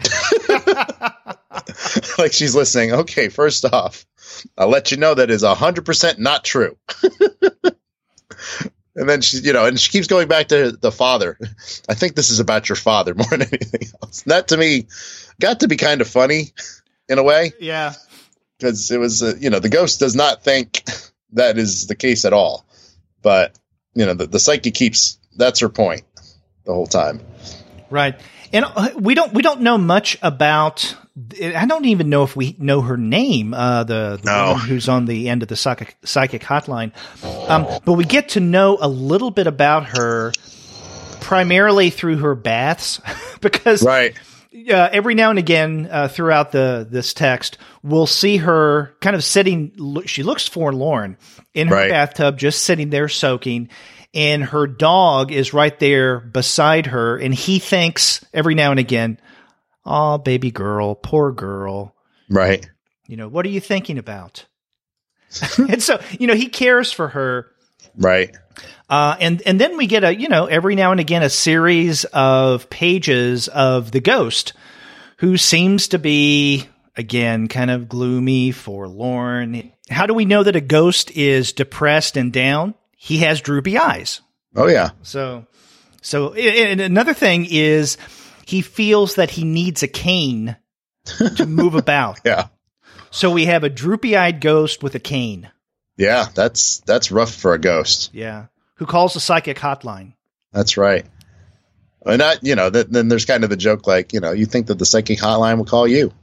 Like she's listening. Okay, first off, I'll let you know that is one hundred percent not true. And then she, you know, and she keeps going back to the father. I think this is about your father more than anything else. And that to me got to be kind of funny in a way. Yeah. Because it was, uh, you know, the ghost does not think that is the case at all. But, you know, the, the psyche keeps, that's her point the whole time. Right. And we don't, we don't know much about, I don't even know if we know her name, uh, the, the No. woman who's on the end of the psychic, psychic hotline. Um, but we get to know a little bit about her primarily through her baths because Right. uh, every now and again uh, throughout the this text, we'll see her kind of sitting. She looks forlorn in her Right. bathtub, just sitting there soaking. And her dog is right there beside her. And he thinks every now and again, "Oh, baby girl, poor girl. Right. You know, what are you thinking about?" And so, you know, he cares for her. Right. Uh, and, and then we get a, you know, every now and again, a series of pages of the ghost who seems to be, again, kind of gloomy, forlorn. How do we know that a ghost is depressed and down? He has droopy eyes. Oh, yeah. So, so and another thing is he feels that he needs a cane to move about. Yeah. So we have a droopy-eyed ghost with a cane. Yeah. That's, that's rough for a ghost. Yeah. Who calls the psychic hotline. That's right. And not, you know, th- then there's kind of the joke, like, you know, you think that the psychic hotline will call you.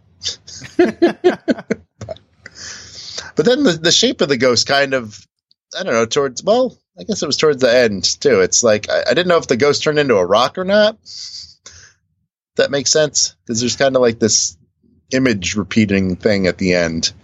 but, but then the, the shape of the ghost kind of, I don't know, towards, well, I guess it was towards the end too. It's like, I, I didn't know if the ghost turned into a rock or not. That makes sense. Because there's kind of like this image repeating thing at the end.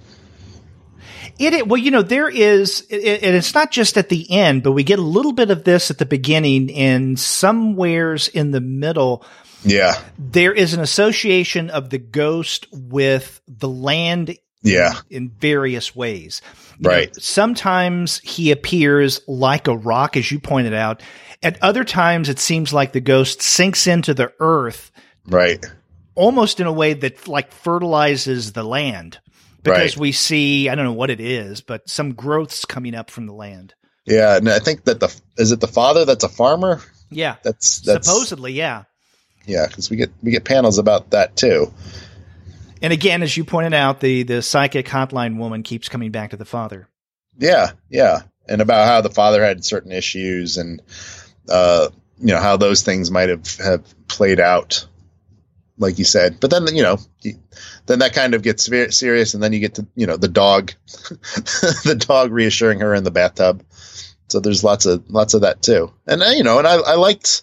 It, it well, you know, there is, it, and it's not just at the end, but we get a little bit of this at the beginning, and somewheres in the middle, Yeah. there is an association of the ghost with the land. Yeah. In, in various ways. You Right. know, sometimes he appears like a rock, as you pointed out. At other times, it seems like the ghost sinks into the earth, Right. almost in a way that like fertilizes the land. Because Right. we see, I don't know what it is, but some growths coming up from the land. Yeah. And I think that the, is it the father that's a farmer? Yeah. That's, that's Supposedly, yeah. Yeah. Because we get, we get panels about that too. And again, as you pointed out, the, the psychic hotline woman keeps coming back to the father. Yeah, yeah, and about how the father had certain issues, and uh, you know how those things might have, have played out, like you said. But then you know, then that kind of gets serious, and then you get to you know the dog, the dog reassuring her in the bathtub. So there's lots of lots of that too, and uh, you know, and I, I liked,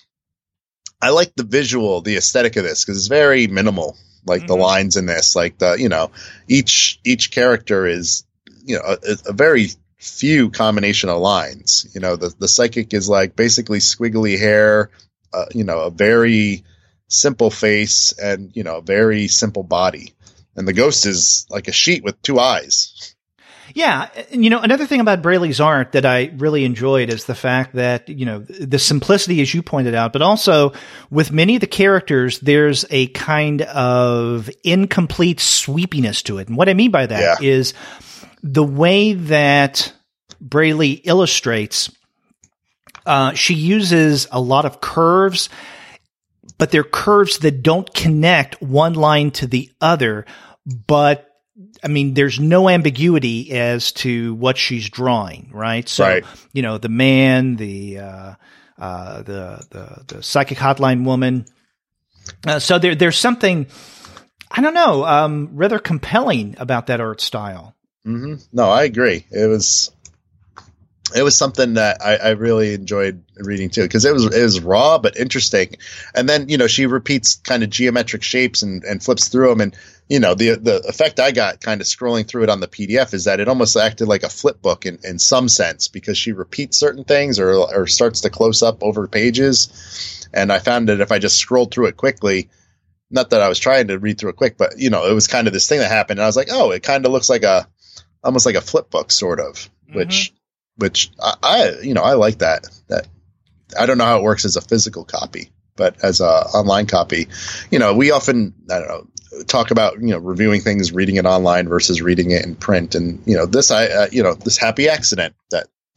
I liked the visual, the aesthetic of this because it's very minimal. Like mm-hmm. the lines in this, like the, you know, each, each character is, you know, a, a very few combination of lines. You know, the, the psychic is like basically squiggly hair, uh, you know, a very simple face and, you know, a very simple body. And the ghost is like a sheet with two eyes. Yeah. And, you know, another thing about Braley's art that I really enjoyed is the fact that, you know, the simplicity, as you pointed out, but also with many of the characters, there's a kind of incomplete sweepiness to it. And what I mean by that yeah. is the way that Braley illustrates, uh, she uses a lot of curves, but they're curves that don't connect one line to the other, but I mean, there's no ambiguity as to what she's drawing, right? So, right. you know, the man, the, uh, uh, the, the, the psychic hotline woman. Uh, so there, there's something, I don't know, um, rather compelling about that art style. Mm-hmm. No, I agree. It was, it was something that I, I really enjoyed reading too, because it was it was raw but interesting. And then you know she repeats kind of geometric shapes and, and flips through them. And you know the the effect I got kind of scrolling through it on the P D F is that it almost acted like a flip book in, in some sense, because she repeats certain things or or starts to close up over pages. And I found that if I just scrolled through it quickly, not that I was trying to read through it quick, but you know it was kind of this thing that happened. And I was like, oh, it kind of looks like a almost like a flip book sort of, mm-hmm. which. Which I, I, you know, I like that. That I don't know how it works as a physical copy, but as a online copy, you know, we often I don't know talk about you know reviewing things, reading it online versus reading it in print, and you know this I uh, you know this happy accident that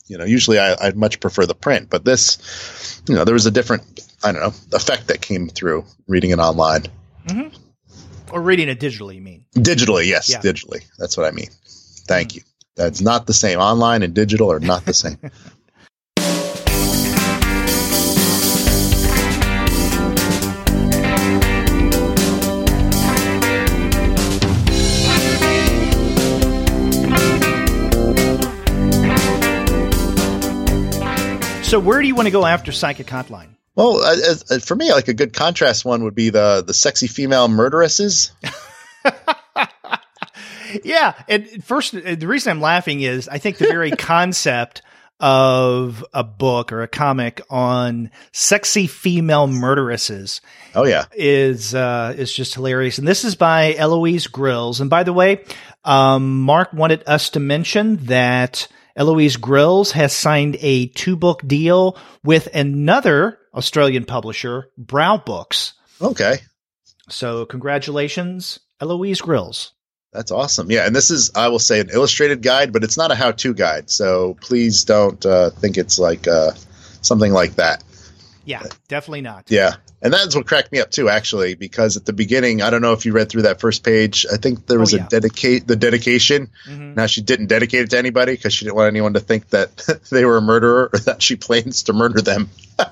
you know, usually I, I much prefer the print, but this, you know, there was a different, I don't know, effect that came through reading it online. Mm-hmm. Or reading it digitally, you mean? Digitally, yes, yeah. digitally. That's what I mean. Thank mm. you. That's not the same. Online and digital are not the same. So where do you want to go after Psychic Hotline? Well, as, as, for me, like a good contrast one would be the the sexy female murderesses. Yeah. And first, the reason I'm laughing is I think the very concept of a book or a comic on sexy female murderesses. Oh yeah. Is, uh, is just hilarious. And this is by Eloise Grills. And by the way, um, Mark wanted us to mention that Eloise Grills has signed a two-book deal with another Australian publisher, Brow Books. Okay. So congratulations, Eloise Grills. That's awesome. Yeah, and this is, I will say, an illustrated guide, but it's not a how-to guide. So please don't uh, think it's like uh, something like that. Yeah, definitely not. Yeah. And that's what cracked me up too, actually, because at the beginning, I don't know if you read through that first page. I think there was oh, yeah. a dedicate the dedication. Mm-hmm. Now, she didn't dedicate it to anybody because she didn't want anyone to think that they were a murderer or that she plans to murder them,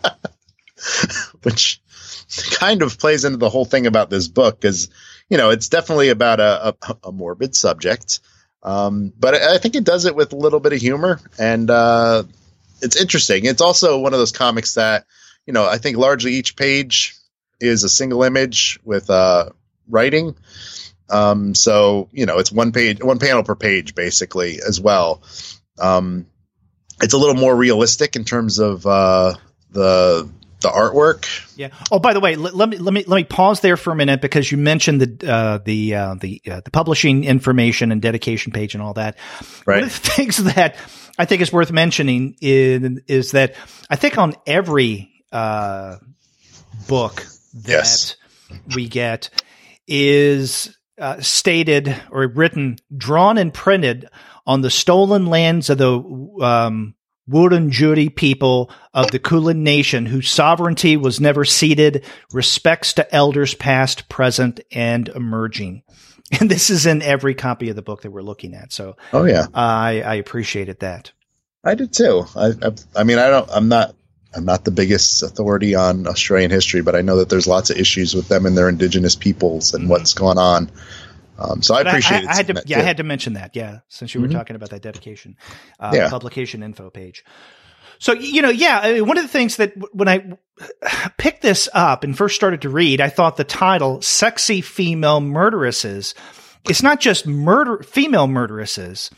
which kind of plays into the whole thing about this book because, you know, it's definitely about a, a, a morbid subject. Um, but I, I think it does it with a little bit of humor, and uh, it's interesting. It's also one of those comics that, you know, I think largely each page is a single image with uh, writing. Um, so, you know, it's one page, one panel per page, basically, as well. Um, it's a little more realistic in terms of uh, the the artwork. Yeah. Oh, by the way, let, let me let me let me pause there for a minute because you mentioned the uh, the uh, the uh, the publishing information and dedication page and all that. Right. One of the things that I think is worth mentioning is is that I think on every uh, book that yes. we get is uh, stated or written, drawn and printed on the stolen lands of the um, Wurundjeri people of the Kulin Nation, whose sovereignty was never ceded, respects to elders past, present, and emerging. And this is in every copy of the book that we're looking at. So, oh yeah, uh, I, I appreciated that. I did too. I, I, I mean, I don't. I'm not. I'm not the biggest authority on Australian history, but I know that there's lots of issues with them and their indigenous peoples and mm-hmm. what's going on. Um, so I but appreciate I, I, it. I had to, yeah, too. I had to mention that. Yeah. Since you were mm-hmm. talking about that dedication, uh, yeah. publication info page. So, you know, yeah, I mean, one of the things that when I picked this up and first started to read, I thought the title Sexy Female Murderesses, it's not just murder, female murderesses,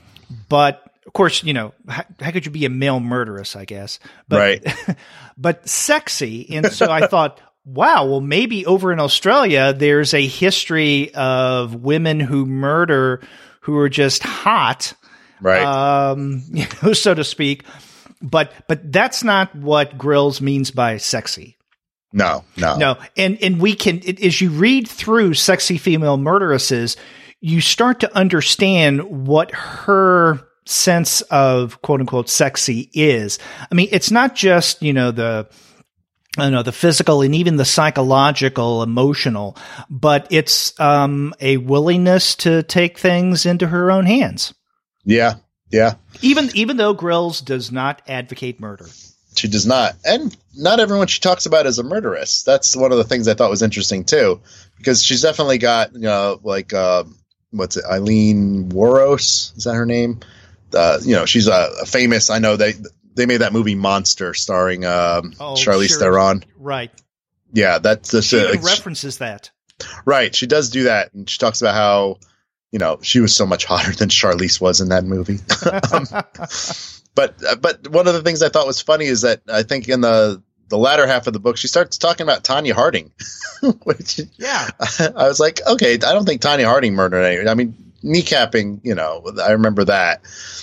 but of course, you know, how, how could you be a male murderess, I guess, but, right. but sexy. And so I thought, wow, well, maybe over in Australia, there's a history of women who murder, who are just hot, right? Um, you know, so to speak. But but that's not what Grills means by sexy. No, no, no. And and we can, it, as you read through Sexy Female Murderesses, you start to understand what her sense of quote unquote sexy is. I mean, it's not just, you know, the, I don't know, the physical and even the psychological, emotional, but it's um, a willingness to take things into her own hands. Yeah. Yeah. Even, even though Grills does not advocate murder. She does not. And not everyone she talks about is a murderess. That's one of the things I thought was interesting too, because she's definitely got, you know, like, uh, what's it? Eileen Wuornos. Is that her name? Uh, you know, she's a, a famous, I know they, they made that movie Monster starring um, oh, Charlize sure. Theron. Right. Yeah. That's just she even uh, references that. Right. She does do that. And she talks about how, you know, she was so much hotter than Charlize was in that movie. um, but, but one of the things I thought was funny is that I think in the, the latter half of the book, she starts talking about Tonya Harding, which yeah, I, I was like, okay, I don't think Tonya Harding murdered anyone. I mean, kneecapping, you know, I remember that.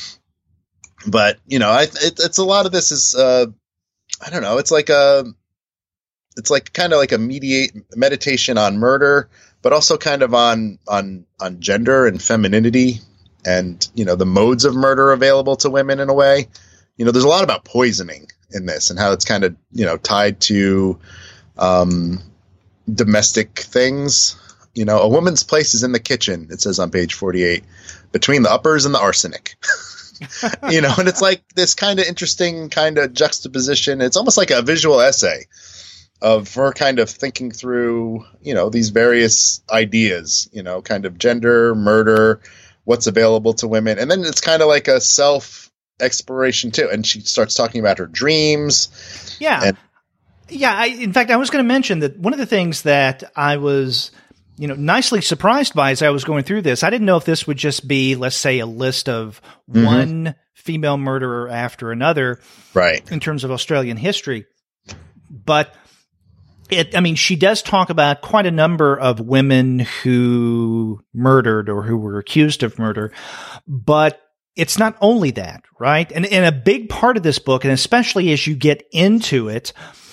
But, you know, I, it, it's a lot of this is, uh, I don't know, it's like a, it's like kind of like a mediate meditation on murder, but also kind of on, on, on gender and femininity and, you know, the modes of murder available to women in a way. you know, there's a lot about poisoning in this and how it's kind of, you know, tied to um, domestic things. You know, a woman's place is in the kitchen, it says on page forty-eight, between the uppers and the arsenic. You know, and it's like this kind of interesting kind of juxtaposition. It's almost like a visual essay of her kind of thinking through, you know, these various ideas, you know, kind of gender, murder, what's available to women. And then it's kind of like a self exploration too. And she starts talking about her dreams. Yeah. And- yeah. I, in fact, I was going to mention that one of the things that I was, you know, nicely surprised by as I was going through this, I didn't know if this would just be, let's say, a list of mm-hmm. one female murderer after another, right, in terms of Australian history. But it, I mean, she does talk about quite a number of women who murdered or who were accused of murder, but it's not only that, right? And, and a big part of this book, and especially as you get into it,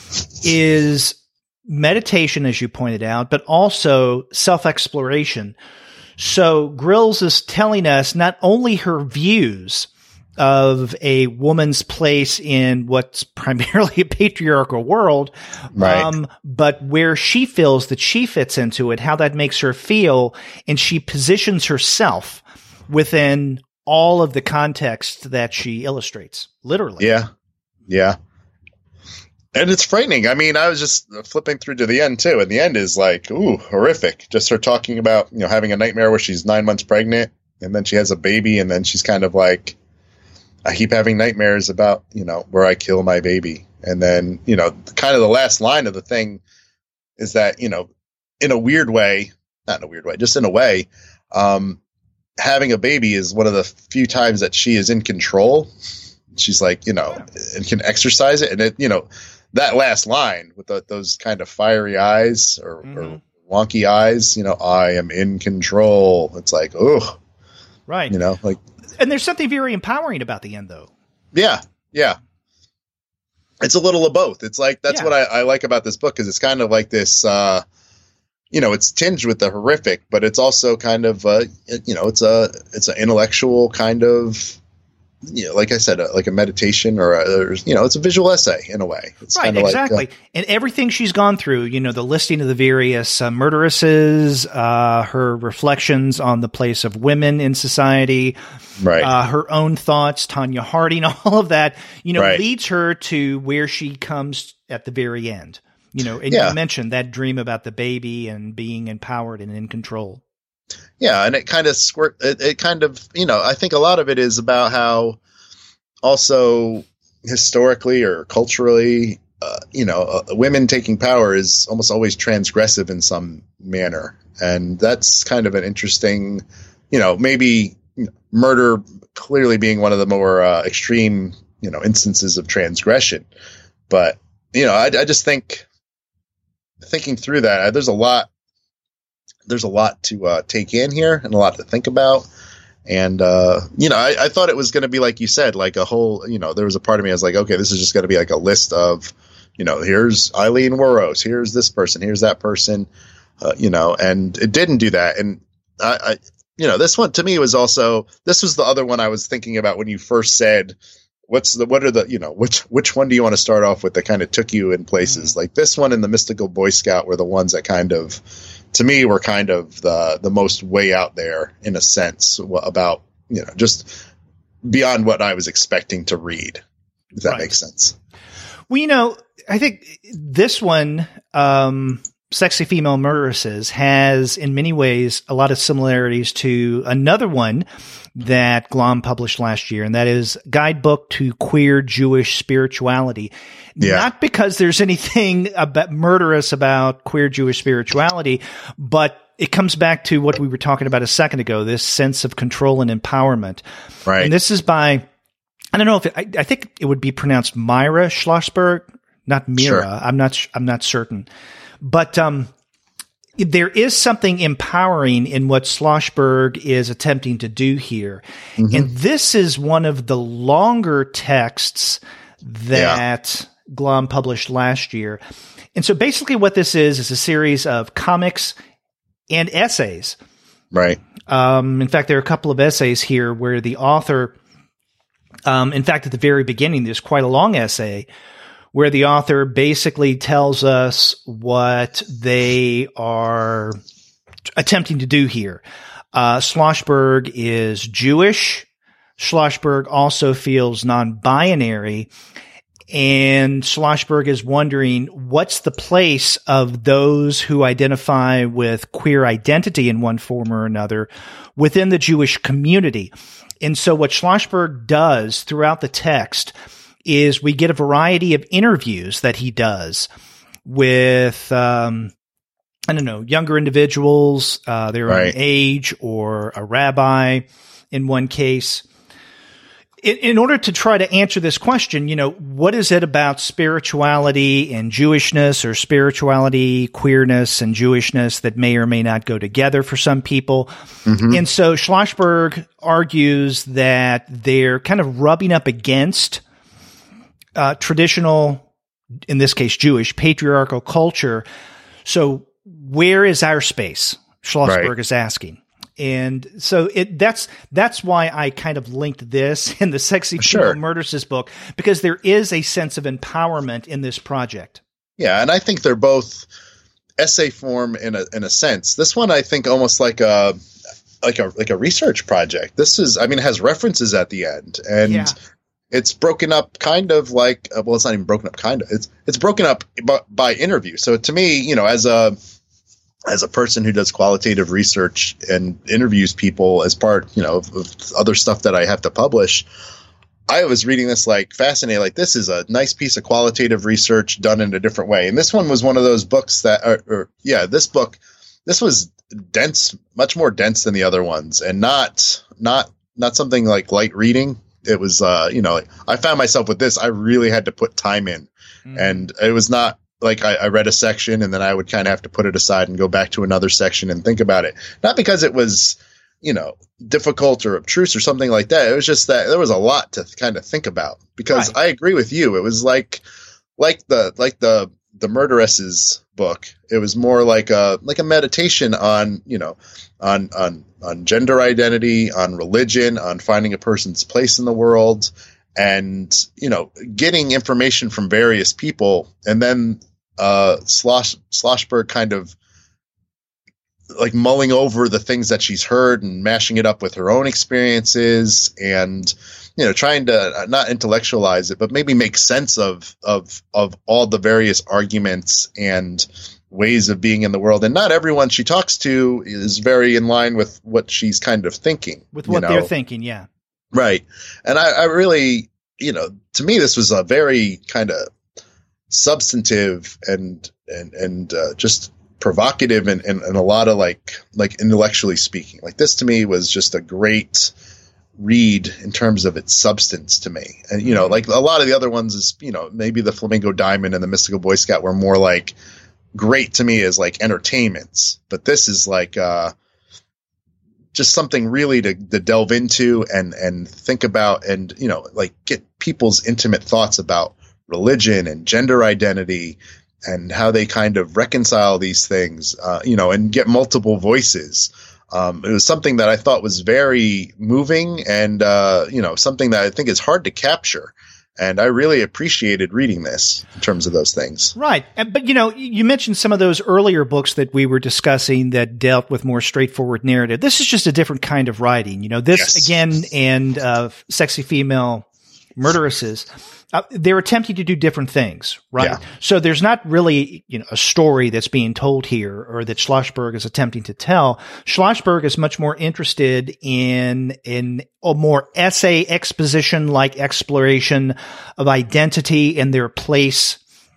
is meditation, as you pointed out, but also self-exploration. So Grills is telling us not only her views of a woman's place in what's primarily a patriarchal world, right. um, but where she feels that she fits into it, how that makes her feel, and she positions herself within all of the context that she illustrates, literally. Yeah, yeah. And it's frightening. I mean, I was just flipping through to the end too, and the end is like, ooh, horrific. Just her talking about, you know, having a nightmare where she's nine months pregnant, and then she has a baby, and then she's kind of like, I keep having nightmares about, you know, where I kill my baby. And then, you know, kind of the last line of the thing is that, you know, in a weird way, not in a weird way, just in a way, um, having a baby is one of the few times that she is in control. She's like, you know, and can exercise it. And it, you know, that last line with the, those kind of fiery eyes or, mm-hmm. or wonky eyes, you know, I am in control. It's like, oh, right. You know, like, and there's something very empowering about the end though. Yeah. Yeah. It's a little of both. It's like, that's yeah. what I, I like about this book. Cause it's kind of like this, uh, you know, it's tinged with the horrific, but it's also kind of, uh, you know, it's a, it's an intellectual kind of, you know, like I said, uh, like a meditation or, a, or, you know, it's a visual essay in a way. It's right, exactly. Like, uh, and everything she's gone through, you know, the listing of the various uh, murderesses, uh, her reflections on the place of women in society, right. uh, her own thoughts, Tanya Harding, all of that, you know, right. leads her to where she comes at the very end. You know, and yeah. you mentioned that dream about the baby and being empowered and in control. Yeah, and it kind of squirt. It, it kind of, you know, I think a lot of it is about how also historically or culturally, uh, you know, uh, women taking power is almost always transgressive in some manner, and that's kind of an interesting, you know, maybe murder clearly being one of the more uh, extreme, you know, instances of transgression. But you know, I, I just think thinking through that, there's a lot. There's a lot to uh, take in here and a lot to think about. And, uh, you know, I, I thought it was going to be, like you said, like a whole, you know, there was a part of me I was like, okay, this is just going to be like a list of, you know, here's Eileen Wuornos, here's this person, here's that person, uh, you know, and it didn't do that. And I, I, you know, this one to me was also, this was the other one I was thinking about when you first said, what's the, what are the, you know, which, which one do you want to start off with that kind of took you in places? Mm-hmm. Like this one and the Mystical Boy Scout were the ones that kind of, to me, were kind of the the most way out there in a sense about, you know, just beyond what I was expecting to read, if that right. makes sense. Well, you know, I think this one, um, Sexy Female Murderesses, has in many ways a lot of similarities to another one that Glom published last year, and that is Guidebook to Queer Jewish Spirituality. Yeah. Not because there's anything about murderous about queer Jewish spirituality, but it comes back to what we were talking about a second ago, this sense of control and empowerment. Right. And this is by, I don't know if it, I, I think it would be pronounced Myra Schlossberg, not Mira. Sure. I'm not, I'm not certain, but, um, there is something empowering in what Schlossberg is attempting to do here. Mm-hmm. And this is one of the longer texts that yeah. Glom published last year. And so basically what this is, is a series of comics and essays. Right. Um, in fact, there are a couple of essays here where the author Um, in fact, at the very beginning, there's quite a long essay where the author basically tells us what they are attempting to do here. Uh, Schlossberg is Jewish. Schlossberg also feels non-binary. And Schlossberg is wondering, what's the place of those who identify with queer identity in one form or another within the Jewish community? And so what Schlossberg does throughout the text is we get a variety of interviews that he does with, um, I don't know, younger individuals, uh, their right. own age, or a rabbi in one case. In, in order to try to answer this question, you know, what is it about spirituality and Jewishness, or spirituality, queerness, and Jewishness that may or may not go together for some people? Mm-hmm. And so Schlossberg argues that they're kind of rubbing up against uh, traditional, in this case, Jewish patriarchal culture. So where is our space? Schlossberg right. is asking. And so it, that's, that's why I kind of linked this in the Sexy sure. Female Murderesses book, because there is a sense of empowerment in this project. Yeah. And I think they're both essay form in a, in a sense. This one, I think almost like a, like a, like a research project. This is, I mean, it has references at the end, and yeah. it's broken up kind of like, well, it's not even broken up kind of, it's, it's broken up by, by interview. So to me, you know, as a, as a person who does qualitative research and interviews people as part, you know, of, of other stuff that I have to publish, I was reading this like fascinated, like this is a nice piece of qualitative research done in a different way. And this one was one of those books that, or, or yeah, this book, this was dense, much more dense than the other ones, and not, not, not something like light reading. It was, uh, you know, I found myself with this, I really had to put time in, mm. and it was not, like I, I read a section and then I would kind of have to put it aside and go back to another section and think about it. Not because it was, you know, difficult or obtruse or something like that. It was just that there was a lot to kind of think about, because right. I agree with you. It was like, like the, like the, the Murderesses book. It was more like a, like a meditation on, you know, on, on, on gender identity, on religion, on finding a person's place in the world, and, you know, getting information from various people, and then uh, Slosh, Schlossberg kind of like mulling over the things that she's heard and mashing it up with her own experiences, and, you know, trying to not intellectualize it, but maybe make sense of, of, of all the various arguments and ways of being in the world. And not everyone she talks to is very in line with what she's kind of thinking. With what you know? they're thinking, yeah. Right. And I, I really, you know, to me, this was a very kind of substantive and, and, and, uh, just provocative and, and, and a lot of like, like intellectually speaking, like this to me was just a great read in terms of its substance to me. And, you know, like a lot of the other ones is, you know, maybe the Flamingo Diamond and the Mystical Boy Scout were more like great to me as like entertainments, but this is like, uh, just something really to, to delve into and, and think about, and, you know, like get people's intimate thoughts about religion and gender identity and how they kind of reconcile these things, uh, you know, and get multiple voices. Um, it was something that I thought was very moving and, uh, you know, something that I think is hard to capture. And I really appreciated reading this in terms of those things. Right. But, you know, you mentioned some of those earlier books that we were discussing that dealt with more straightforward narrative. This is just a different kind of writing. You know, this yes. again, and uh, Sexy Female Murderesses, uh, they're attempting to do different things, right? Yeah. So there's not really, you know, a story that's being told here or that Schlossberg is attempting to tell. Schlossberg is much more interested in, in a more essay exposition-like exploration of identity and their place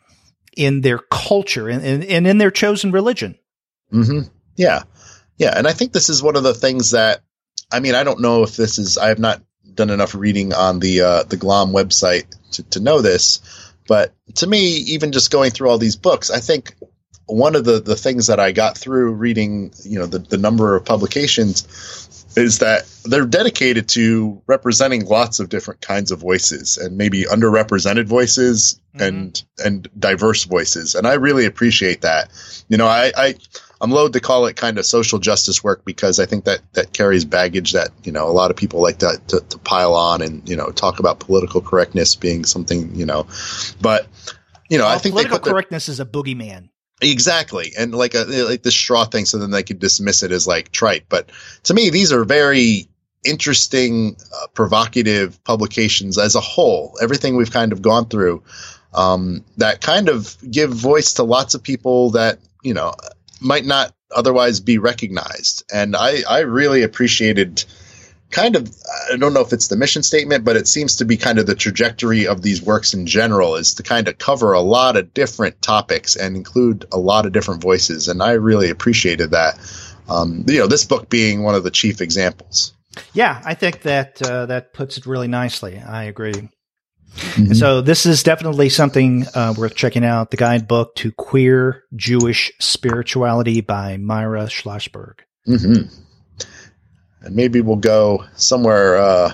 in their culture and, and, and in their chosen religion. Mm-hmm. Yeah. Yeah. And I think this is one of the things that, I mean, I don't know if this is, I have not done enough reading on the, uh, the Glom website to, to know this, but to me, even just going through all these books, I think one of the, the things that I got through reading, you know, the, the number of publications is that they're dedicated to representing lots of different kinds of voices and maybe underrepresented voices mm-hmm. and and diverse voices. And I really appreciate that. You know, I, I I'm loath to call it kind of social justice work because I think that that carries baggage that, you know, a lot of people like to, to, to pile on and, you know, talk about political correctness being something, you know, but, you know, well, I think political they put correctness is a boogeyman. Exactly. And like a, like the straw thing, so then they could dismiss it as like trite. But to me, these are very interesting, uh, provocative publications as a whole. Everything we've kind of gone through um, that kind of give voice to lots of people that, you know, might not otherwise be recognized. And I, I really appreciated kind of, I don't know if it's the mission statement, but it seems to be kind of the trajectory of these works in general is to kind of cover a lot of different topics and include a lot of different voices. And I really appreciated that. Um, you know, this book being one of the chief examples. Yeah, I think that uh, that puts it really nicely. I agree. Mm-hmm. So this is definitely something uh, worth checking out. The Guidebook to Queer Jewish Spirituality by Myra Schlossberg. Mm-hmm. And maybe we'll go somewhere. Uh,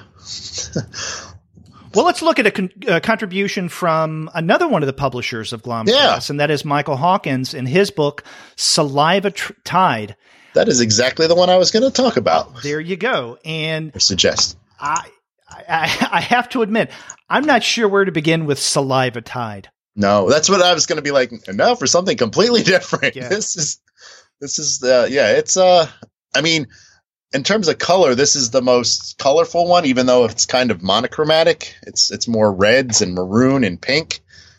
well, let's look at a, con- a contribution from another one of the publishers of Glom yeah. Press, and that is Michael Hawkins in his book, Saliva Tr- Tide. That is exactly the one I was going to talk about. Oh, there you go. And or suggest. I, I, I have to admit, I'm not sure where to begin with Saliva Tide. No, that's what I was going to be like. No, for something completely different. Yeah. This is, this is, uh, yeah, it's, uh, I mean, in terms of color, this is the most colorful one, even though it's kind of monochromatic. It's it's more reds and maroon and pink.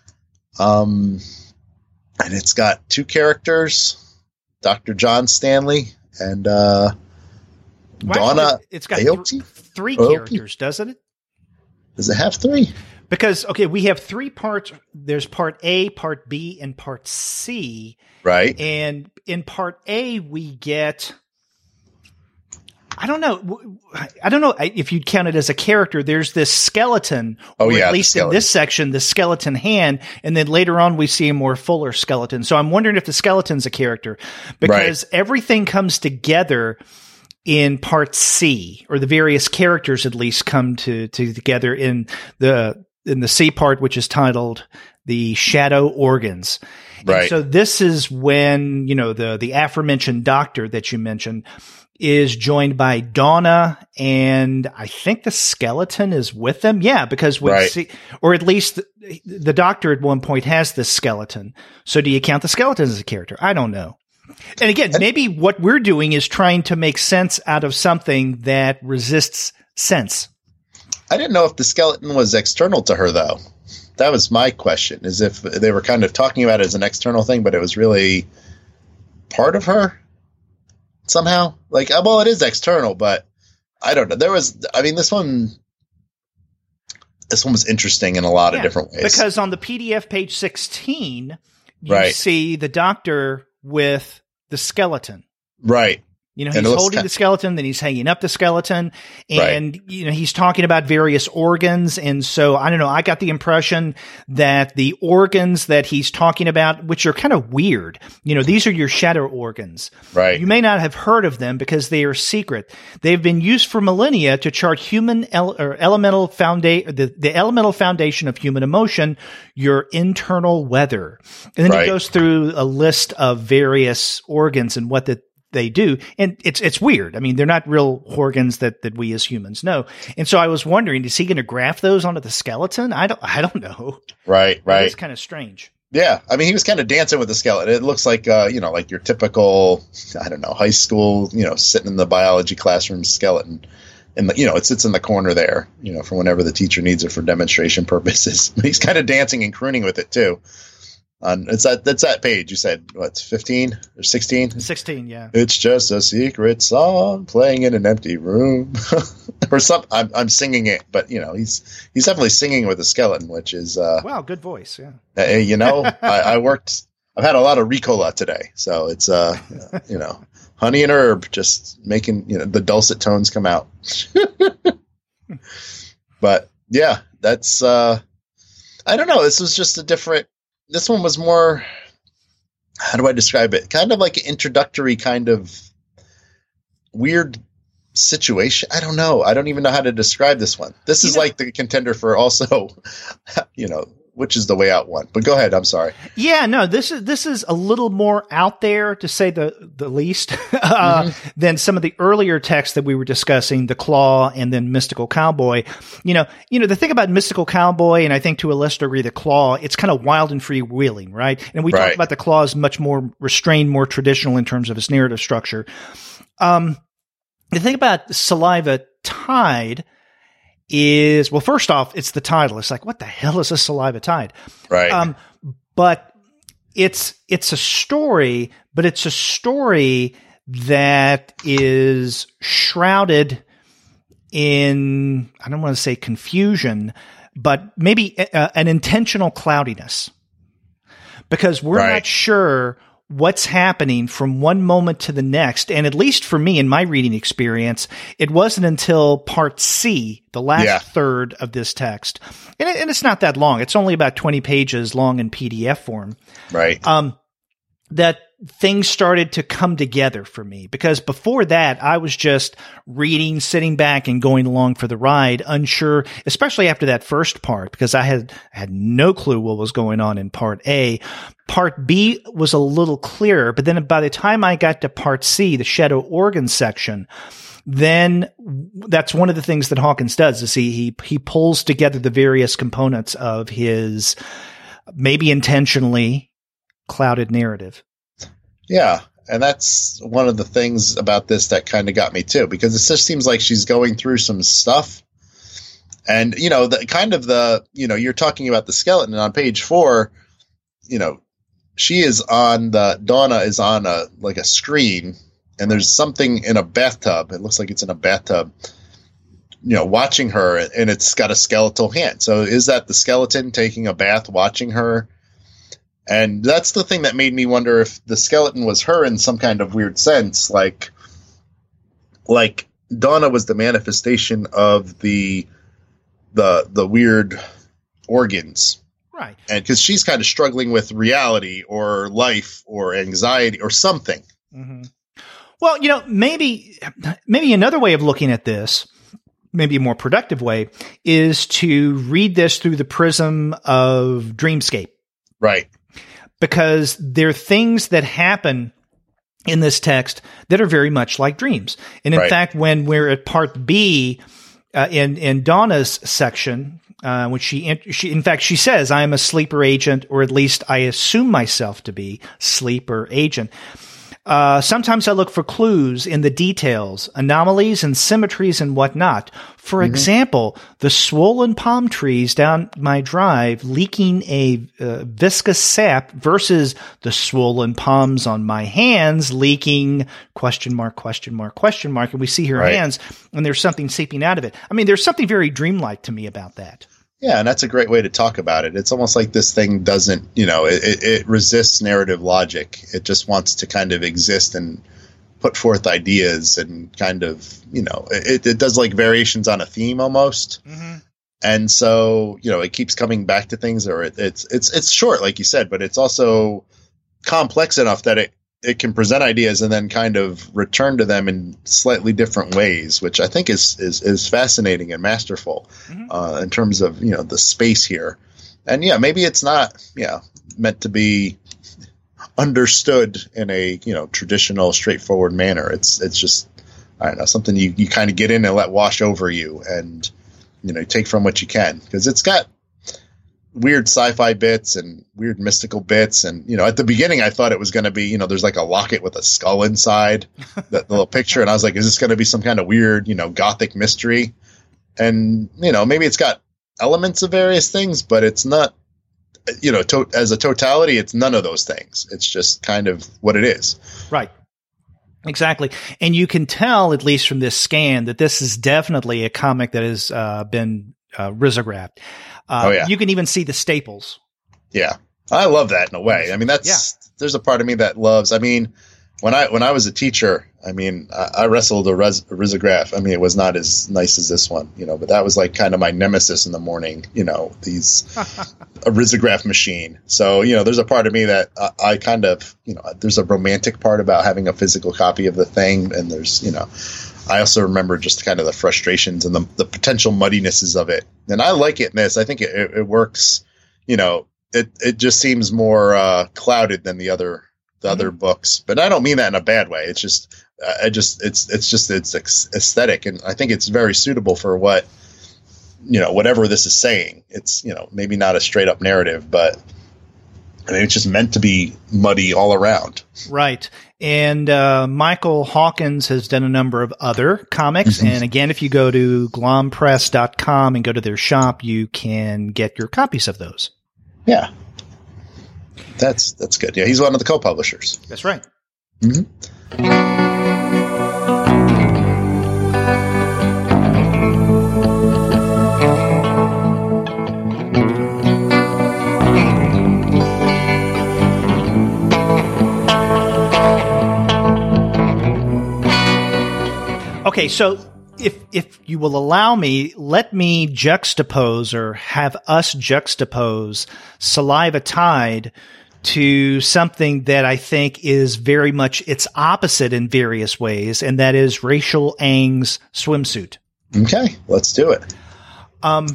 Um, and it's got two characters, Doctor John Stanley and uh, well, Donna. It's got th- three characters, doesn't it? Does it have three? Because, okay, we have three parts. There's part A, part B, and part C. Right. And in part A, we get... I don't know. I don't know if you'd count it as a character. There's this skeleton, oh, or yeah, at least in this section, the skeleton hand, and then later on we see a more fuller skeleton. So I'm wondering if the skeleton's a character because right. everything comes together in part C, or the various characters at least come to, to together in the in the C part, which is titled The Shadow Organs. Right. And so this is when, you know, the the aforementioned doctor that you mentioned is joined by Donna, and I think the skeleton is with them. Yeah, because we right. see, or at least the, the doctor at one point has this skeleton. So do you count the skeleton as a character? I don't know. And again, maybe what we're doing is trying to make sense out of something that resists sense. I didn't know if the skeleton was external to her, though. That was my question, is if they were kind of talking about it as an external thing, but it was really part of her somehow. Like, well, it is external, but I don't know. There was, I mean, this one, this one was interesting in a lot yeah, of different ways. Because on the P D F page sixteen, you right. see the doctor with the skeleton. Right. You know, he's holding kind- the skeleton, then he's hanging up the skeleton, and, right. you know, he's talking about various organs. And so, I don't know, I got the impression that the organs that he's talking about, which are kind of weird, you know, these are your shadow organs. Right. You may not have heard of them because they are secret. They've been used for millennia to chart human ele- or elemental founda- the, the elemental foundation of human emotion, your internal weather. And then right. he goes through a list of various organs and what the they do. And it's, it's weird. I mean, they're not real organs that, that we as humans know. And so I was wondering, is he going to graft those onto the skeleton? I don't, I don't know. Right. Right. It's kind of strange. Yeah. I mean, he was kind of dancing with the skeleton. It looks like, uh, you know, like your typical, I don't know, high school, you know, sitting in the biology classroom skeleton. And, the, you know, it sits in the corner there, you know, for whenever the teacher needs it for demonstration purposes. He's kind of dancing and crooning with it too. On it's that that's that page you said what's fifteen or sixteen? Sixteen, yeah. It's just a secret song playing in an empty room, or something. I'm I'm singing it, but you know he's he's definitely singing with a skeleton, which is uh, wow, good voice, yeah. Uh, you know, I, I worked. I've had a lot of Ricola today, so it's uh you know honey and herb just making you know the dulcet tones come out. But yeah, that's uh I don't know. This was just a different. This one was more, how do I describe it? Kind of like an introductory kind of weird situation. I don't know. I don't even know how to describe this one. This is you know, like the contender for also, you know, which is the way out one. But go ahead. I'm sorry. Yeah, no, this is this is a little more out there, to say the the least, uh, mm-hmm. than some of the earlier texts that we were discussing, The Claw and then Mystical Cowboy. You know, you know the thing about Mystical Cowboy, and I think to a lesser degree The Claw, it's kind of wild and freewheeling, right? And we right. talked about The Claw as much more restrained, more traditional in terms of its narrative structure. Um, the thing about Saliva Tide is, well, first off, it's the title. It's like, what the hell is a Saliva Tide? Right. Um, but it's, it's a story, but it's a story that is shrouded in, I don't want to say confusion, but maybe a, an intentional cloudiness, because we're right. not sure what's happening from one moment to the next. And at least for me, in my reading experience, it wasn't until part C, the last yeah. third of this text, and, it, and it's not that long. It's only about twenty pages long in P D F form. Right. Um, that things started to come together for me, because before that, I was just reading, sitting back and going along for the ride, unsure, especially after that first part, because I had had no clue what was going on in part A. Part B was a little clearer, but then by the time I got to part C, the Shadow Organ section, then that's one of the things that Hawkins does, is he, he, he pulls together the various components of his maybe intentionally clouded narrative. Yeah. And that's one of the things about this that kind of got me too, because it just seems like she's going through some stuff. And, you know, the kind of the, you know, you're talking about the skeleton on page four, you know, she is on the, Donna is on a, like a screen, and there's something in a bathtub. It looks like it's in a bathtub, you know, watching her, and it's got a skeletal hand. So is that the skeleton taking a bath, watching her? And that's the thing that made me wonder if the skeleton was her in some kind of weird sense, like, like Donna was the manifestation of the, the, the weird organs. Right. And because she's kind of struggling with reality or life or anxiety or something. Mm-hmm. Well, you know, maybe, maybe another way of looking at this, maybe a more productive way, is to read this through the prism of Dreamscape. Right. Because there are things that happen in this text that are very much like dreams. And in right. fact, when we're at part B, uh, in, in Donna's section, uh, when she, she, in fact, she says, I am a sleeper agent, or at least I assume myself to be sleeper agent. Uh, sometimes I look for clues in the details, anomalies and symmetries and whatnot. For mm-hmm. example, the swollen palm trees down my drive leaking a uh, viscous sap versus the swollen palms on my hands leaking question mark, question mark, question mark. And we see her right. hands, and there's something seeping out of it. I mean, there's something very dreamlike to me about that. Yeah, and that's a great way to talk about it. It's almost like this thing doesn't, you know, it, it resists narrative logic. It just wants to kind of exist and put forth ideas and kind of, you know, it, it does like variations on a theme almost. Mm-hmm. And so, you know, it keeps coming back to things, or it, it's it's it's short, like you said, but it's also complex enough that it, it can present ideas and then kind of return to them in slightly different ways, which I think is, is, is fascinating and masterful, mm-hmm. uh, in terms of, you know, the space here. And yeah, maybe it's not, yeah, meant to be understood in a, you know, traditional, straightforward manner. It's, it's just, I don't know, something you, you kind of get in and let wash over you, and, you know, take from what you can, because it's got weird sci-fi bits and weird mystical bits. And, you know, at the beginning I thought it was going to be, you know, there's like a locket with a skull inside that little picture. And I was like, is this going to be some kind of weird, you know, gothic mystery? And, you know, maybe it's got elements of various things, but it's not, you know, to- as a totality, it's none of those things. It's just kind of what it is. Right. Exactly. And you can tell, at least from this scan, that this is definitely a comic that has uh, been uh, risographed. Uh, oh, yeah. You can even see the staples. Yeah. I love that in a way. I mean, that's, yeah. there's a part of me that loves, I mean, when I, when I was a teacher, I mean, I, I wrestled a, res, a risograph. I mean, it was not as nice as this one, you know, but that was like kind of my nemesis in the morning, you know, these, a risograph machine. So, you know, there's a part of me that I, I kind of, you know, there's a romantic part about having a physical copy of the thing. And there's, you know, I also remember just kind of the frustrations and the, the potential muddinesses of it. And I like it in this. I think it, it, it works. You know, it, it just seems more uh, clouded than the other the mm-hmm. other books. But I don't mean that in a bad way. It's just, uh, I just, it's it's just it's aesthetic, and I think it's very suitable for what, you know, whatever this is saying. It's, you know, maybe not a straight up narrative, but I mean, it's just meant to be muddy all around. Right. And uh, Michael Hawkins has done a number of other comics. Mm-hmm. And again, if you go to glom press dot com and go to their shop, you can get your copies of those. Yeah. That's that's good. Yeah, he's one of the co-publishers. That's right. Mm-hmm. Okay, so if if you will allow me, let me juxtapose or have us juxtapose Saliva Tide to something that I think is very much its opposite in various ways, and that is Rachel Ang's Swimsuit. Okay, let's do it. Um,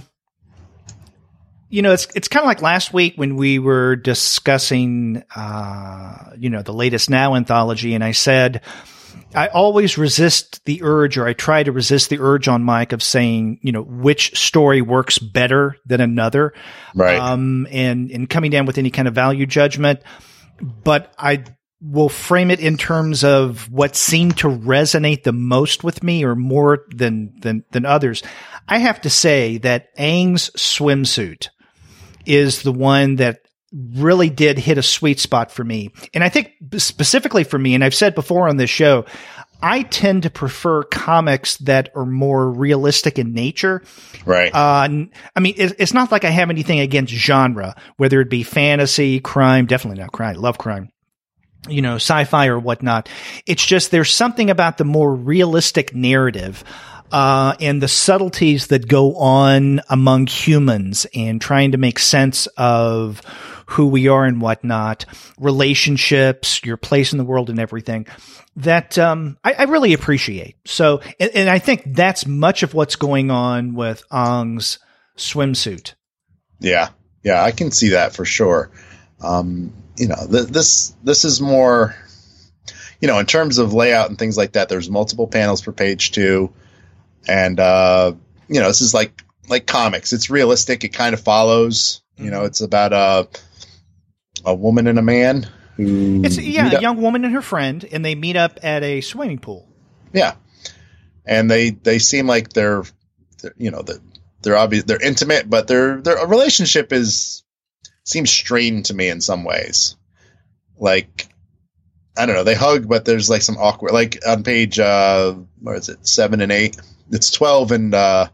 you know, it's it's kind of like last week when we were discussing, uh, you know, the latest Now anthology, and I said, I always resist the urge, or I try to resist the urge on Mike of saying, you know, which story works better than another. Right. Um, and, and coming down with any kind of value judgment. But I will frame it in terms of what seemed to resonate the most with me, or more than, than, than others. I have to say that Ang's Swimsuit is the one that really did hit a sweet spot for me. And I think specifically for me, and I've said before on this show, I tend to prefer comics that are more realistic in nature. Right. Uh, I mean, it's not like I have anything against genre, whether it be fantasy, crime, definitely not crime. I love crime. You know, sci-fi or whatnot. It's just there's something about the more realistic narrative Uh, and the subtleties that go on among humans and trying to make sense of who we are and whatnot, relationships, your place in the world and everything that, um, I, I really appreciate. So, and, and I think that's much of what's going on with Ang's Swimsuit. Yeah. Yeah. I can see that for sure. Um, you know, th- this, this is more, you know, in terms of layout and things like that, there's multiple panels per page too. And, uh, you know, this is like, like comics. It's realistic. It kind of follows, you know, it's about a, a woman and a man who, it's, yeah, a young woman and her friend, and they meet up at a swimming pool. Yeah. And they, they seem like they're, they're you know, they're, they're obvious, they're intimate, but their, their relationship is, seems strained to me in some ways. Like, I don't know, they hug, but there's like some awkward, like on page, uh, where is it? Seven and eight. It's twelve and uh,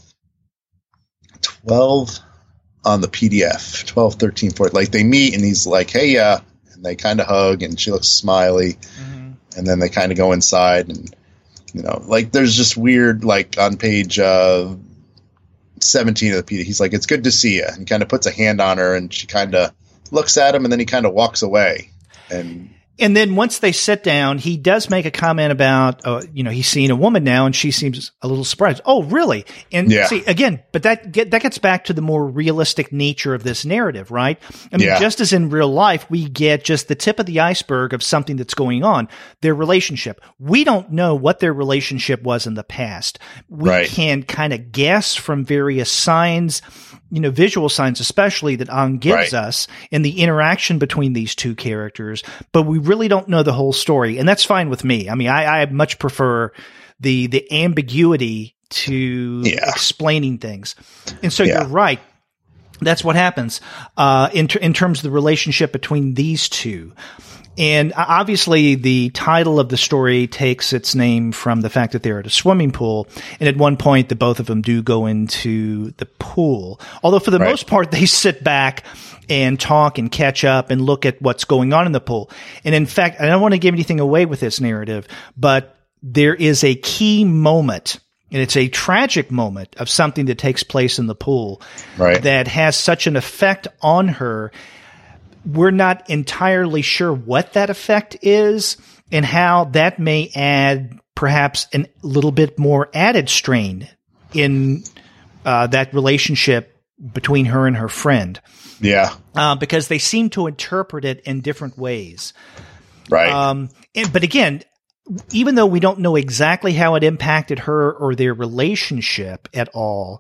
twelve on the P D F. twelve, thirteen, fourteen. Like they meet and he's like, hey, yeah. Uh, and they kind of hug and she looks smiley. Mm-hmm. And then they kind of go inside and, you know, like there's just weird, like on page uh, seventeen of the P D F, he's like, it's good to see you. And he kind of puts a hand on her and she kind of looks at him and then he kind of walks away. And And then once they sit down, he does make a comment about, uh, you know, he's seeing a woman now, and she seems a little surprised. Oh, really? And yeah. see, again, but that get, that gets back to the more realistic nature of this narrative, right? I mean, yeah. just as in real life, we get just the tip of the iceberg of something that's going on, their relationship. We don't know what their relationship was in the past. We right. can kind of guess from various signs, you know, visual signs especially, that Ang gives right. us in the interaction between these two characters, but we really don't know the whole story, and that's fine with me. I mean, I, I much prefer the the ambiguity to yeah. explaining things. And so yeah. you're right. That's what happens uh, in ter- in terms of the relationship between these two. And obviously, the title of the story takes its name from the fact that they're at a swimming pool. And at one point, the both of them do go into the pool. Although for the right. most part, they sit back and talk and catch up and look at what's going on in the pool. And in fact, I don't want to give anything away with this narrative, but there is a key moment, and it's a tragic moment of something that takes place in the pool right. that has such an effect on her we're not entirely sure what that effect is and how that may add perhaps a little bit more added strain in uh, that relationship between her and her friend. Yeah. Uh, because they seem to interpret it in different ways. Right. Um, and, but again, even though we don't know exactly how it impacted her or their relationship at all,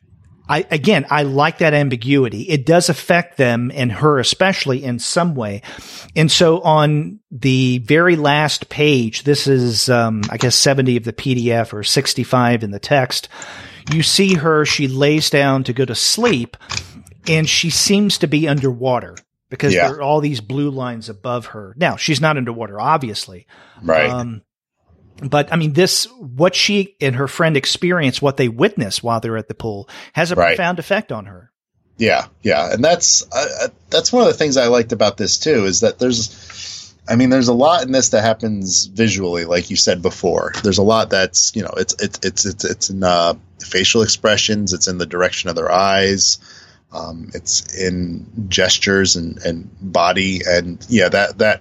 I, again, I like that ambiguity. It does affect them and her especially in some way. And so on the very last page, this is, um, I guess seventy of the P D F or sixty-five in the text. You see her, she lays down to go to sleep and she seems to be underwater because yeah. there are all these blue lines above her. Now, she's not underwater, obviously. Right. Um, But I mean, this, what she and her friend experience, what they witness while they're at the pool has a right. profound effect on her. Yeah. Yeah. And that's, uh, that's one of the things I liked about this too, is that there's, I mean, there's a lot in this that happens visually, like you said before. There's a lot that's, you know, it's, it's, it's, it's, it's in, uh, facial expressions. It's in the direction of their eyes. Um, it's in gestures and, and body. And yeah, that, that,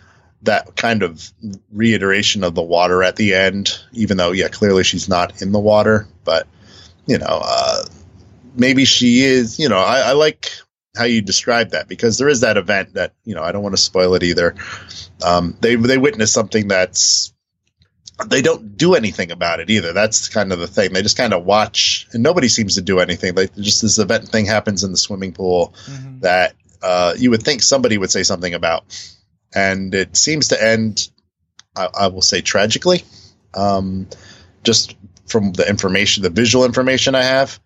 that kind of reiteration of the water at the end, even though, yeah, clearly she's not in the water, but, you know, uh, maybe she is, you know, I, I like how you describe that because there is that event that, you know, I don't want to spoil it either. Um, they, they witness something that's, they don't do anything about it either. That's kind of the thing. They just kind of watch and nobody seems to do anything. Like just this event thing happens in the swimming pool mm-hmm. that, uh, you would think somebody would say something about. And it seems to end, I, I will say, tragically, um, just from the information, the visual information I have.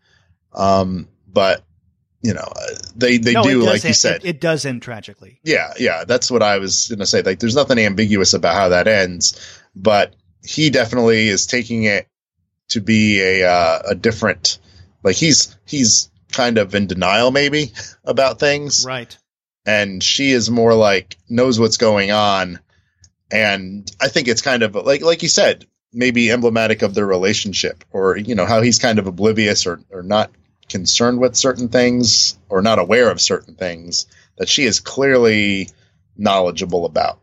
Um, but, you know, they, they no, do, like end, you said. It, it does end tragically. Yeah, yeah. That's what I was going to say. Like, there's nothing ambiguous about how that ends. But he definitely is taking it to be a, uh, a different, like, he's he's kind of in denial maybe about things. Right. And she is more like knows what's going on. And I think it's kind of like, like you said, maybe emblematic of their relationship or, you know, how he's kind of oblivious or, or not concerned with certain things or not aware of certain things that she is clearly knowledgeable about.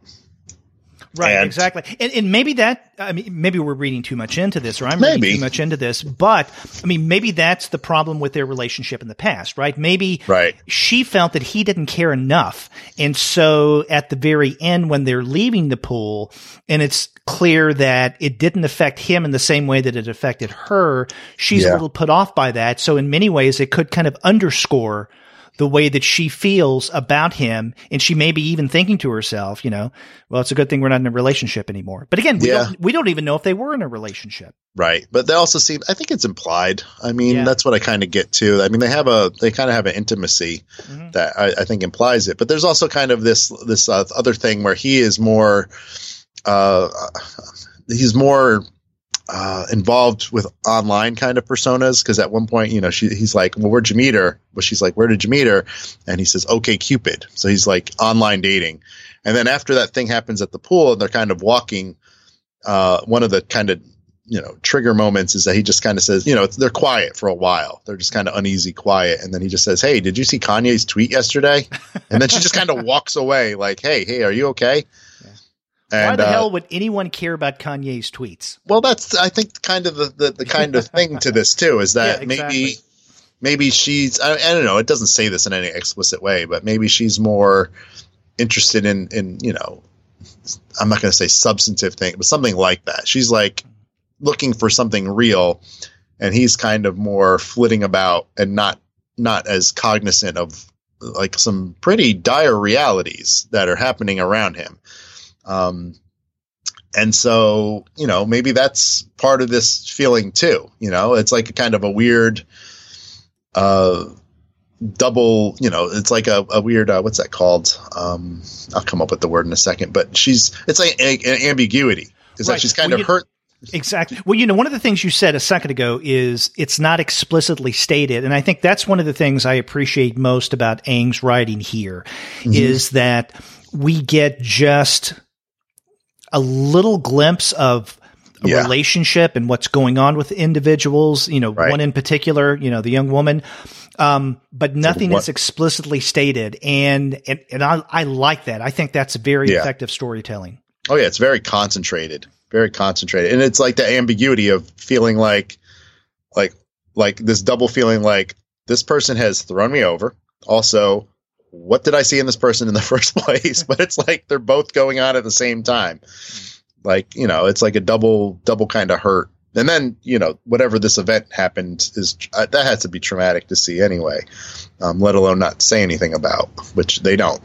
Right, and, exactly. And, and maybe that, I mean, maybe we're reading too much into this or I'm maybe. reading too much into this, but I mean, maybe that's the problem with their relationship in the past, right? Maybe right. she felt that he didn't care enough. And so at the very end, when they're leaving the pool and it's clear that it didn't affect him in the same way that it affected her, she's yeah. a little put off by that. So in many ways, it could kind of underscore the way that she feels about him. And she may be even thinking to herself, you know, well, it's a good thing we're not in a relationship anymore. But again, we, yeah. don't, we don't even know if they were in a relationship. Right. But they also seem, I think it's implied. I mean, yeah. that's what I kind of get to. I mean, they have a, they kind of have an intimacy mm-hmm. that I, I think implies it, but there's also kind of this, this uh, other thing where he is more, uh, he's more, Uh, involved with online kind of personas. Cause at one point, you know, she, he's like, well, where'd you meet her? Well, she's like, where did you meet her? And he says, okay, Cupid. So he's like online dating. And then after that thing happens at the pool and they're kind of walking, uh, one of the kind of, you know, trigger moments is that he just kind of says, you know, it's, they're quiet for a while. They're just kind of uneasy quiet. And then he just says, hey, did you see Kanye's tweet yesterday? And then she just kind of walks away like, hey, hey, are you okay? And, Why the uh, hell would anyone care about Kanye's tweets? Well, that's, I think, kind of the, the, the kind of thing to this, too, is that yeah, exactly. maybe maybe she's, I, I don't know, it doesn't say this in any explicit way, but maybe she's more interested in, in you know, I'm not going to say substantive thing, but something like that. She's like looking for something real, and he's kind of more flitting about and not not as cognizant of like some pretty dire realities that are happening around him. Um, and so, you know, maybe that's part of this feeling too, you know, it's like a kind of a weird, uh, double, you know, it's like a, a weird, uh, what's that called? Um, I'll come up with the word in a second, but she's, it's like an ambiguity is right. that she's kind well, of hurt. Exactly. Well, you know, one of the things you said a second ago is it's not explicitly stated. And I think that's one of the things I appreciate most about Eng's writing here mm-hmm. is that we get just a little glimpse of a Yeah. relationship and what's going on with individuals, you know, Right. one in particular, you know, the young woman. Um, but nothing what- is explicitly stated. And, and, and I, I like that. I think that's very Yeah. effective storytelling. Oh yeah, it's very concentrated, very concentrated, and it's like the ambiguity of feeling like, like, like this double feeling like this person has thrown me over. Also, what did I see in this person in the first place? But it's like they're both going on at the same time. Like, you know, it's like a double, double kind of hurt. And then, you know, whatever this event happened is uh, that has to be traumatic to see anyway, um, let alone not say anything about, which they don't.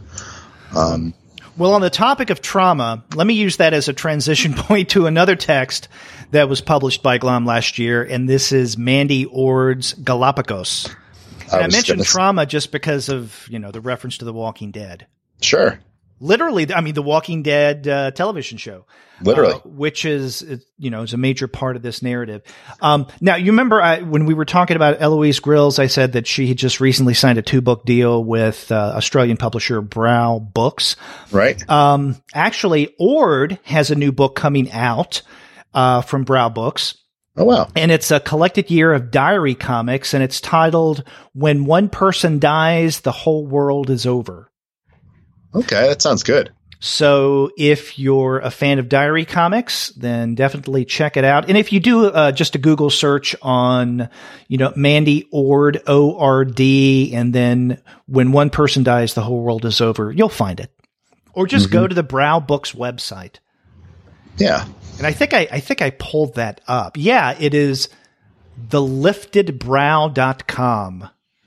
um, Well, on the topic of trauma, let me use that as a transition point to another text that was published by Glom last year, and this is Mandy Ord's Galapagos. And I, was mentioned gonna s- trauma just because of, you know, the reference to The Walking Dead. Sure. Literally, I mean, The Walking Dead uh, television show. Literally. Uh, which is, uh, you know, is a major part of this narrative. Um, now, you remember I, when we were talking about Eloise Grills, I said that she had just recently signed a two-book deal with uh, Australian publisher Brow Books. Right. Um, actually, Ord has a new book coming out uh, from Brow Books. Oh, wow. And it's a collected year of diary comics, and it's titled When One Person Dies, the Whole World is Over. Okay, that sounds good. So if you're a fan of diary comics, then definitely check it out. And if you do uh, just a Google search on, you know, Mandy Ord, O R D, and then When One Person Dies, the Whole World is Over, you'll find it. Or just Mm-hmm. go to the Brow Books website. Yeah. And I think I, I think I pulled that up. Yeah, it is the lifted brow dot com.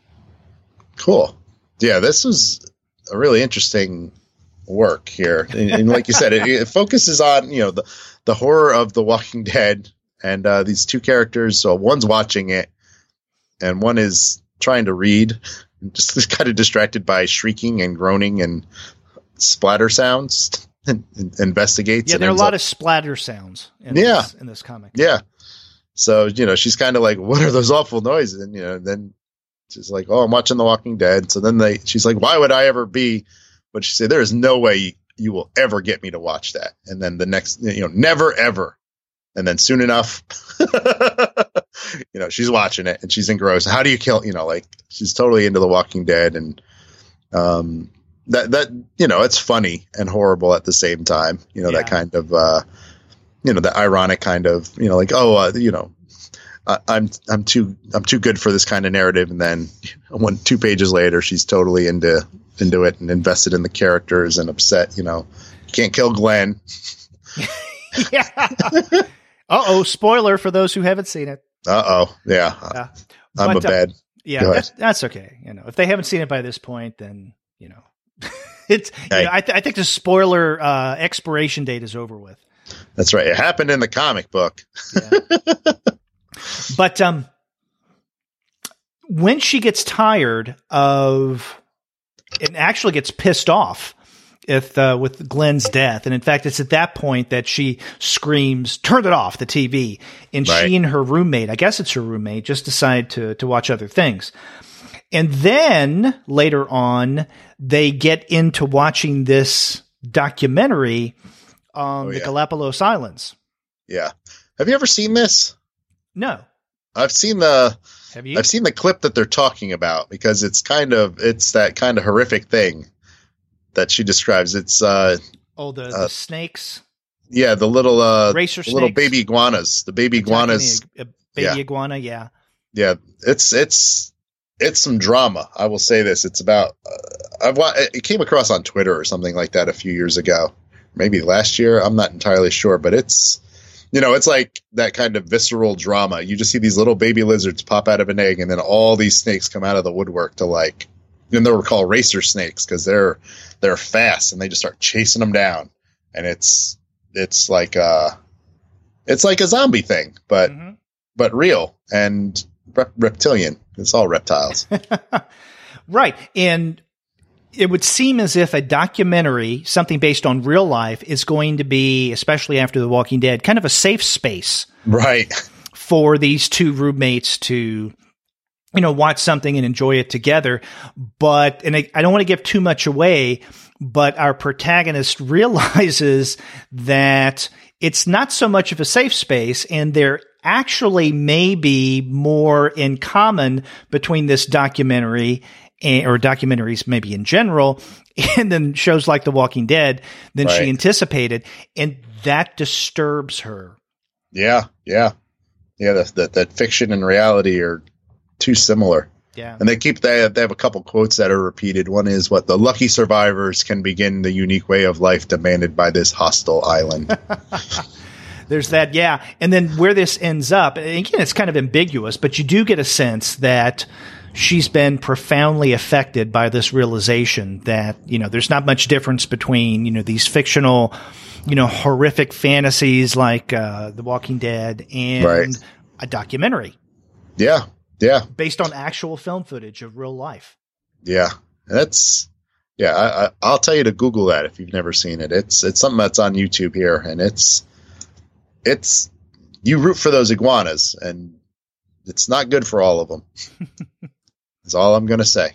Cool. Yeah, this was a really interesting work here. And, and like you said, it, it focuses on, you know, the, the horror of The Walking Dead and uh, these two characters. So one's watching it and one is trying to read, just kind of distracted by shrieking and groaning and splatter sounds and, and investigates. Yeah, and there are a ends lot up- of splatter sounds in, Yeah. this, in this comic. Yeah. So, you know, she's kind of like, what are those awful noises? And, you know, then she's like, oh, I'm watching The Walking Dead. So then they, she's like, why would I ever be? But she said, there is no way you will ever get me to watch that. And then the next, you know, never, ever. And then soon enough, you know, she's watching it and she's engrossed. How do you kill, you know, like she's totally into The Walking Dead. And, um, that, that, you know, it's funny and horrible at the same time, you know, Yeah. that kind of, uh, you know, the ironic kind of, you know, like, oh, uh, you know, I, I'm, I'm too, I'm too good for this kind of narrative. And then one, two pages later, she's totally into, into it and invested in the characters and upset, you know, can't kill Glenn. Yeah. Uh-oh, spoiler for those who haven't seen it. Uh-oh. Yeah. Uh, I'm but, a uh, bad. Yeah, Go that's, that's okay. You know, if they haven't seen it by this point, then, you know, it's, Hey. you know, I, th- I think the spoiler uh, expiration date is over with. That's right. It happened in the comic book. Yeah. But um, when she gets tired of, and actually gets pissed off if, uh, with Glenn's death, and in fact, it's at that point that she screams, "Turn it off, the T V!" And Right. she and her roommate, I guess it's her roommate, just decide to to watch other things. And then later on, they get into watching this documentary on Oh, the yeah. Galapagos Islands. Yeah. Have you ever seen this? No, I've seen the, have you? I've seen the clip that they're talking about because it's kind of, it's that kind of horrific thing that she describes. It's, uh, Oh, the, Uh, the snakes, yeah, the little, uh, racer the little snakes? baby iguanas, the baby iguanas. A baby yeah. iguana, yeah. Yeah. It's, it's, it's some drama. I will say this. It's about, uh, I've, wa- it came across on Twitter or something like that a few years ago, maybe last year. I'm not entirely sure, but it's, you know, it's like that kind of visceral drama. You just see these little baby lizards pop out of an egg and then all these snakes come out of the woodwork to like, and they were called racer snakes because they're, they're fast and they just start chasing them down. And it's, it's like, uh, it's like a zombie thing, but, Mhm. but real and rep- reptilian. It's all reptiles. Right. And it would seem as if a documentary, something based on real life, is going to be, especially after The Walking Dead, kind of a safe space Right. for these two roommates to, you know, watch something and enjoy it together. But, and I, I don't want to give too much away, but our protagonist realizes that it's not so much of a safe space, and there actually may be more in common between this documentary and, or documentaries maybe in general, and then shows like The Walking Dead than Right. she anticipated. And that disturbs her. Yeah, yeah, yeah. That that, that fiction and reality are too similar. Yeah. And they keep they have, they have a couple quotes that are repeated. One is what the lucky survivors can begin the unique way of life demanded by this hostile island. There's that, yeah. And then where this ends up, and again, it's kind of ambiguous, but you do get a sense that she's been profoundly affected by this realization that, you know, there's not much difference between, you know, these fictional, you know, horrific fantasies like uh, The Walking Dead and Right. a documentary Yeah, yeah, based on actual film footage of real life. yeah. That's yeah. I, I, I'll tell you to Google that if you've never seen it. It's it's something that's on YouTube here, and it's it's you root for those iguanas, and it's not good for all of them. That's all I'm gonna say.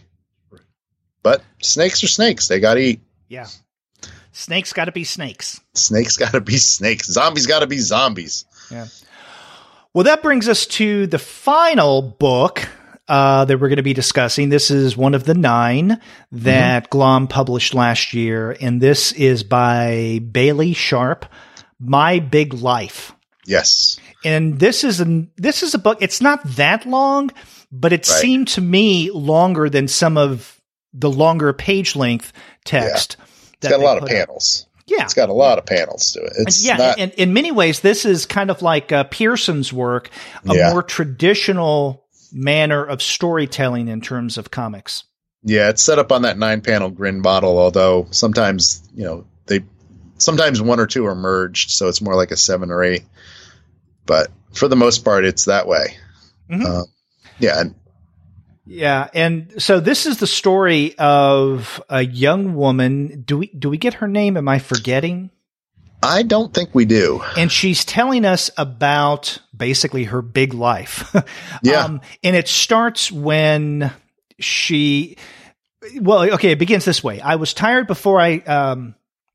But snakes are snakes. They got to eat. Yeah. Snakes got to be snakes. Snakes got to be snakes. Zombies got to be zombies. Yeah. Well, that brings us to the final book uh, that we're going to be discussing. This is one of the nine that mm-hmm. Glom published last year, and this is by Bailey Sharp, My Big Life. Yes. And this is a, this is a book. It's not that long, but it right. seemed to me longer than some of the longer page length text. Yeah. It's got a lot of panels. Up. Yeah. It's got a lot of panels to it. It's yeah. not- and in many ways, this is kind of like uh, Pearson's work, a yeah. more traditional manner of storytelling in terms of comics. Yeah. It's set up on that nine panel grin model, although sometimes, you know, they, sometimes one or two are merged. So it's more like a seven or eight, but for the most part, it's that way. Mm-hmm. Uh, yeah. And, Yeah, and so this is the story of a young woman. Do we do we get her name? Am I forgetting? I don't think we do. And she's telling us about basically her big life. Yeah. Um, and it starts when she, well, okay, it begins this way. I was tired before I, um,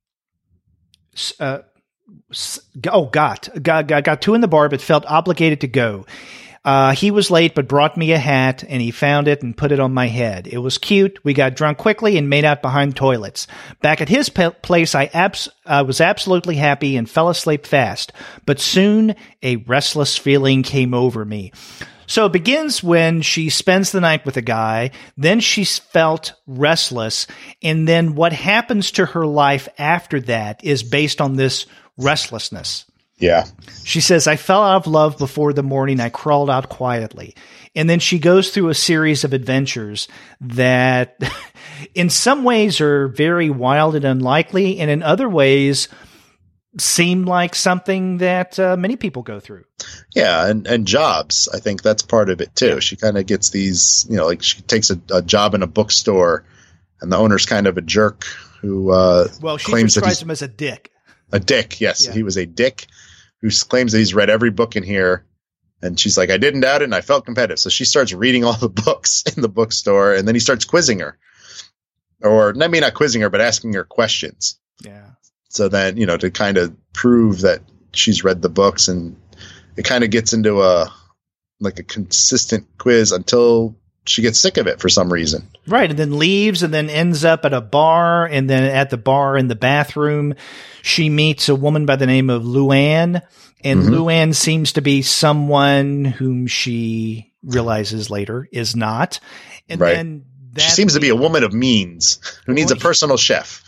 uh, oh, got, got, got, got two in the bar, but felt obligated to go. Uh, he was late, but brought me a hat, and he found it and put it on my head. It was cute. We got drunk quickly and made out behind toilets. Back at his pe- place, I abs- uh, was absolutely happy and fell asleep fast. But soon, a restless feeling came over me. So it begins when she spends the night with a guy, then she's felt restless, and then what happens to her life after that is based on this restlessness. Yeah. She says, I fell out of love before the morning. I crawled out quietly. And then she goes through a series of adventures that in some ways are very wild and unlikely, and in other ways seem like something that uh, many people go through. Yeah. And, and jobs. I think that's part of it too. She kind of gets these, you know, like she takes a, a job in a bookstore and the owner's kind of a jerk who uh, well, she claims describes that he's him as a dick. A dick. Yes. Yeah. He was a dick who claims that he's read every book in here. And she's like, I didn't doubt it, and I felt competitive. So she starts reading all the books in the bookstore, and then he starts quizzing her. Or, I mean, not quizzing her, but asking her questions. Yeah. So then, you know, to kind of prove that she's read the books, and it kind of gets into a, like a consistent quiz until she gets sick of it for some reason. Right. And then leaves and then ends up at a bar. And then at the bar in the bathroom, she meets a woman by the name of Luann. And mm-hmm. Luann seems to be someone whom she realizes later is not. And right. then that she seems to be a woman of means who needs a personal chef.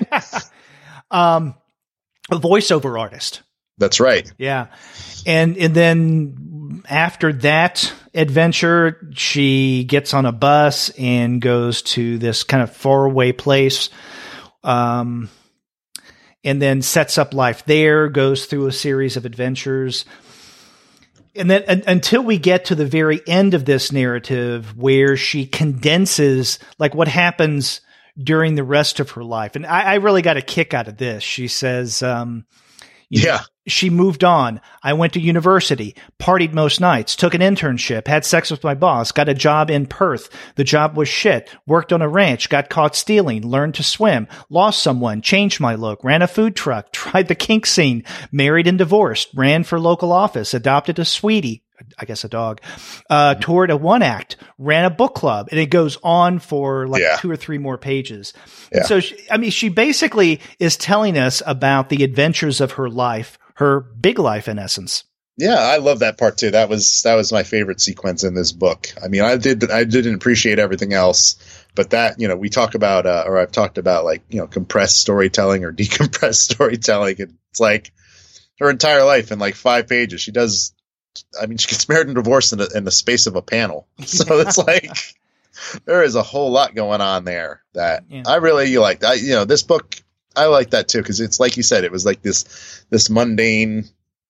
um, a voiceover artist. That's right. Yeah. And, and then after that adventure, she gets on a bus and goes to this kind of faraway place. Um, and then sets up life there, goes through a series of adventures. And then un- until we get to the very end of this narrative where she condenses like what happens during the rest of her life. And I, I really got a kick out of this. She says, um, You know, Yeah. she moved on. I went to university, partied most nights, took an internship, had sex with my boss, got a job in Perth. The job was shit. Worked on a ranch, got caught stealing, learned to swim, lost someone, changed my look, ran a food truck, tried the kink scene, married and divorced, ran for local office, adopted a sweetie, I guess a dog, uh, toured a one act, ran a book club, and it goes on for like Yeah. two or three more pages. Yeah. And so, she, I mean, she basically is telling us about the adventures of her life, her big life in essence. Yeah, I love that part too. That was that was my favorite sequence in this book. I mean, I did I didn't appreciate everything else, but that, you know, we talk about uh, or I've talked about like, you know, compressed storytelling or decompressed storytelling. It's like her entire life in like five pages. She does. I mean, she gets married and divorced in, a, in the space of a panel. So it's like there is a whole lot going on there that yeah. I really like. I, you know, this book, I like that too, because it's like you said, it was like this this mundane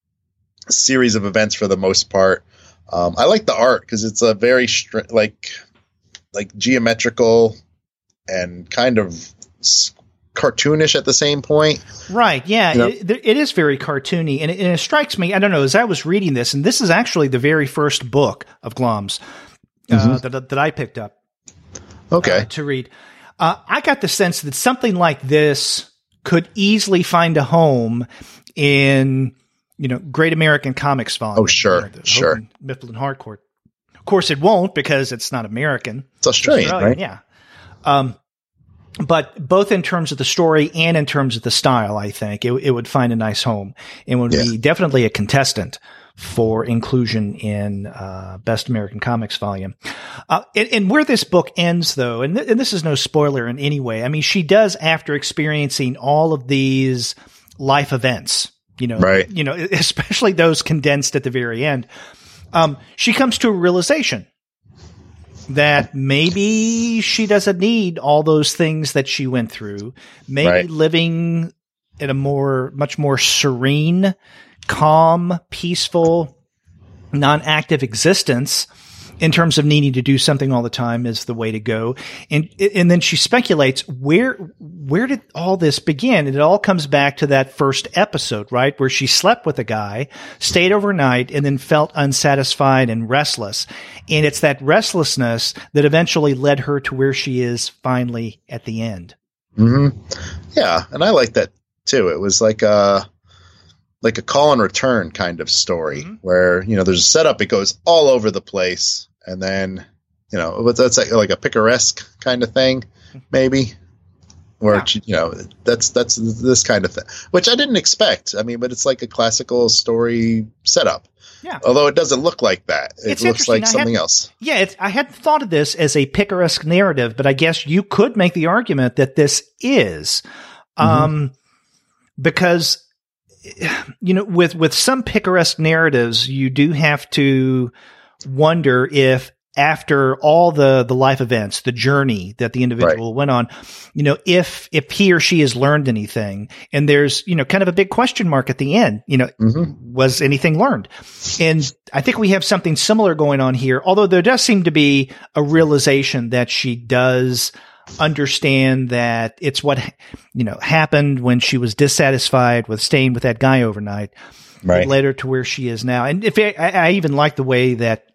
series of events for the most part. Um, I like the art because it's a very str- like like geometrical and kind of cartoonish at the same point. Right. Yeah. You know? it, it is very cartoony. And it, and it strikes me, I don't know, as I was reading this, and this is actually the very first book of Glom's uh, mm-hmm. that, that I picked up okay. uh, to read. Uh, I got the sense that something like this could easily find a home in, you know, Great American Comics volume. Oh, sure. You know, sure. Mifflin Harcourt. Of course it won't, because it's not American. It's Australian, Australian right? Yeah. Um, But both in terms of the story and in terms of the style, I think it, it would find a nice home and would yeah. be definitely a contestant for inclusion in uh, Best American Comics volume. Uh, and, and where this book ends, though, and, th- and this is no spoiler in any way. I mean, she does, after experiencing all of these life events, you know, right. you know, especially those condensed at the very end, um, she comes to a realization that maybe she doesn't need all those things that she went through. Maybe right. living in a more, much more serene, calm, peaceful, non-active existence in terms of needing to do something all the time is the way to go. And, and then she speculates, where, where did all this begin? And it all comes back to that first episode, right? Where she slept with a guy, stayed overnight, and then felt unsatisfied and restless. And it's that restlessness that eventually led her to where she is finally at the end. Mm-hmm. Yeah. And I like that too. It was like a, like a call and return kind of story mm-hmm. where, you know, there's a setup, it goes all over the place. And then, you know, that's like, like a picaresque kind of thing, maybe, where, yeah. you know, that's, that's this kind of thing, which I didn't expect. I mean, but it's like a classical story setup. Yeah. Although it doesn't look like that. It it's looks like something had, else. Yeah. It's, I hadn't thought of this as a picaresque narrative, but I guess you could make the argument that this is, mm-hmm. um, because, you know, with, with some picaresque narratives, you do have to wonder if after all the, the life events, the journey that the individual right. went on, you know, if, if he or she has learned anything, and there's, you know, kind of a big question mark at the end, you know, mm-hmm. was anything learned? And I think we have something similar going on here, although there does seem to be a realization that she does understand that it's what, you know, happened when she was dissatisfied with staying with that guy overnight. Right. It led her to where she is now. And if I, I even like the way that,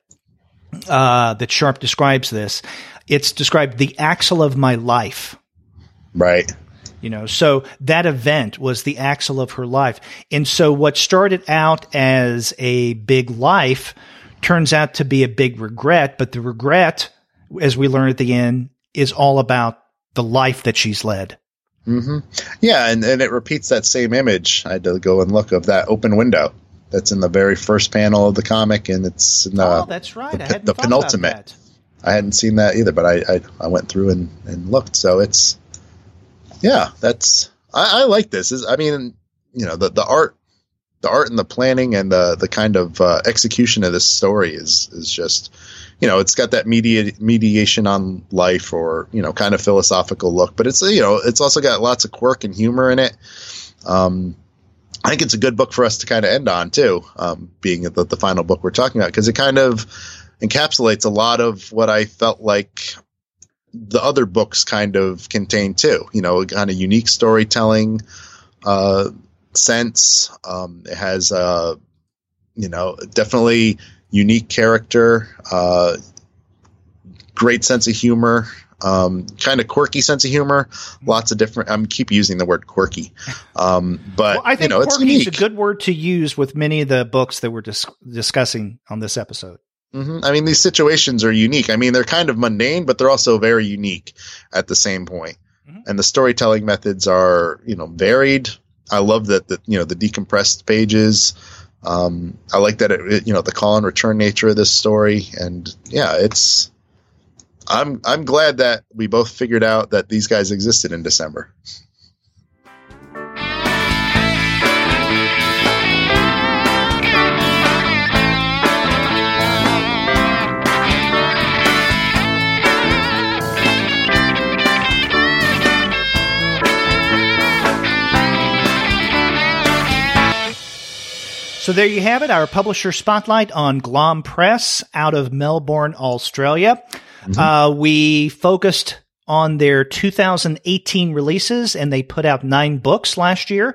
uh, that Sharp describes this. It's described the axle of my life. Right. You know, so that event was the axle of her life. And so what started out as a big life turns out to be a big regret, but the regret, as we learn at the end, is all about the life that she's led. Mm-hmm. Yeah, and, and it repeats that same image. I had to go and look of that open window that's in the very first panel of the comic, and it's in the, oh, that's right. the, I hadn't the thought penultimate. About that. I hadn't seen that either, but I, I, I went through and, and looked. So it's, yeah, that's, I, I like this. Is I mean, you know, the, the art, the art and the planning and the, the kind of uh, execution of this story is, is just, you know, it's got that media mediation on life, or, you know, kind of philosophical look, but it's, you know, it's also got lots of quirk and humor in it. Um, I think it's a good book for us to kind of end on too, um, being the, the final book we're talking about, because it kind of encapsulates a lot of what I felt like the other books kind of contain too, you know, kind of unique storytelling, uh, sense. Um, it has a, you know, definitely unique character, uh, great sense of humor, um, kind of quirky sense of humor. Lots of different. I'm keep using the word quirky, um, but well, I think you know, quirky it's is a good word to use with many of the books that we're dis- discussing on this episode. Mm-hmm. I mean, these situations are unique. I mean, they're kind of mundane, but they're also very unique at the same point. Mm-hmm. And the storytelling methods are, you know, varied. I love that, the, you know, the decompressed pages. Um, I like that, it, it, you know, the call and return nature of this story. And yeah, it's, I'm, I'm glad that we both figured out that these guys existed in December. So there you have it, our publisher spotlight on Glom Press out of Melbourne, Australia. Mm-hmm. Uh, we focused on their two thousand eighteen releases, and they put out nine books last year.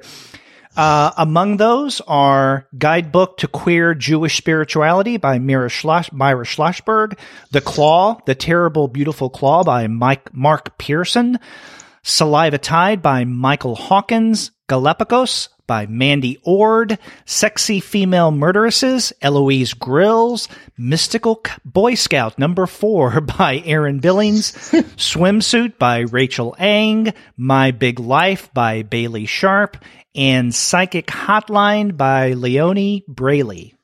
Uh, among those are Guidebook to Queer Jewish Spirituality by Myra, Schloss- Myra Schlossberg, The Claw, The Terrible Beautiful Claw by Mike Mark Pearson, Saliva Tide by Michael Hawkins, Galapagos by Mandy Ord, Sexy Female Murderesses, Eloise Grills, Mystical Boy Scout number four by Aaron Billings, Swimsuit by Rachel Ang, My Big Life by Bailey Sharp, and Psychic Hotline by Leonie Brayley.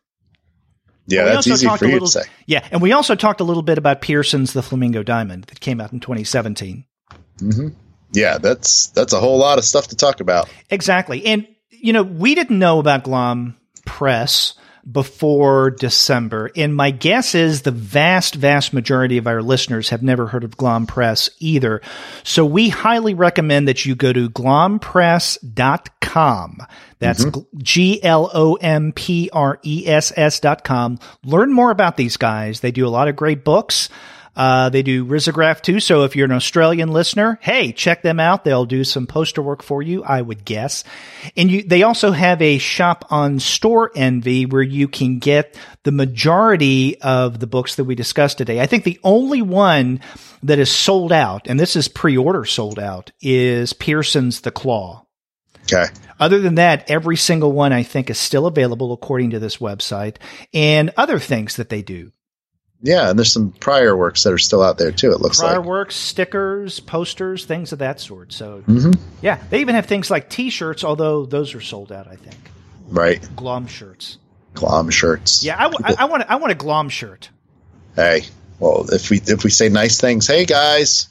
Yeah, that's easy for you little, to say. Yeah, and we also talked a little bit about Pearson's The Flamingo Diamond that came out in twenty seventeen. Mm-hmm. Yeah, that's that's a whole lot of stuff to talk about. Exactly. And, you know, we didn't know about Glom Press before December. And my guess is the vast, vast majority of our listeners have never heard of Glom Press either. So we highly recommend that you go to glom press dot com. That's mm-hmm. G L O M P R E S S dot com. Learn more about these guys. They do a lot of great books. Uh, they do risograph too. So if you're an Australian listener, hey, check them out. They'll do some poster work for you, I would guess. And you, they also have a shop on Store Envy where you can get the majority of the books that we discussed today. I think the only one that is sold out, and this is pre-order sold out, is Pearson's The Claw. Okay. Other than that, every single one I think is still available according to this website, and other things that they do. Yeah, and there's some prior works that are still out there too, it looks prior like. Prior works, stickers, posters, things of that sort. So, mm-hmm. yeah, they even have things like T-shirts, although those are sold out, I think. Right. Glom shirts. Glom shirts. Yeah, I, w- I, I, want a, I want a Glom shirt. Hey, well, if we if we say nice things, hey, guys.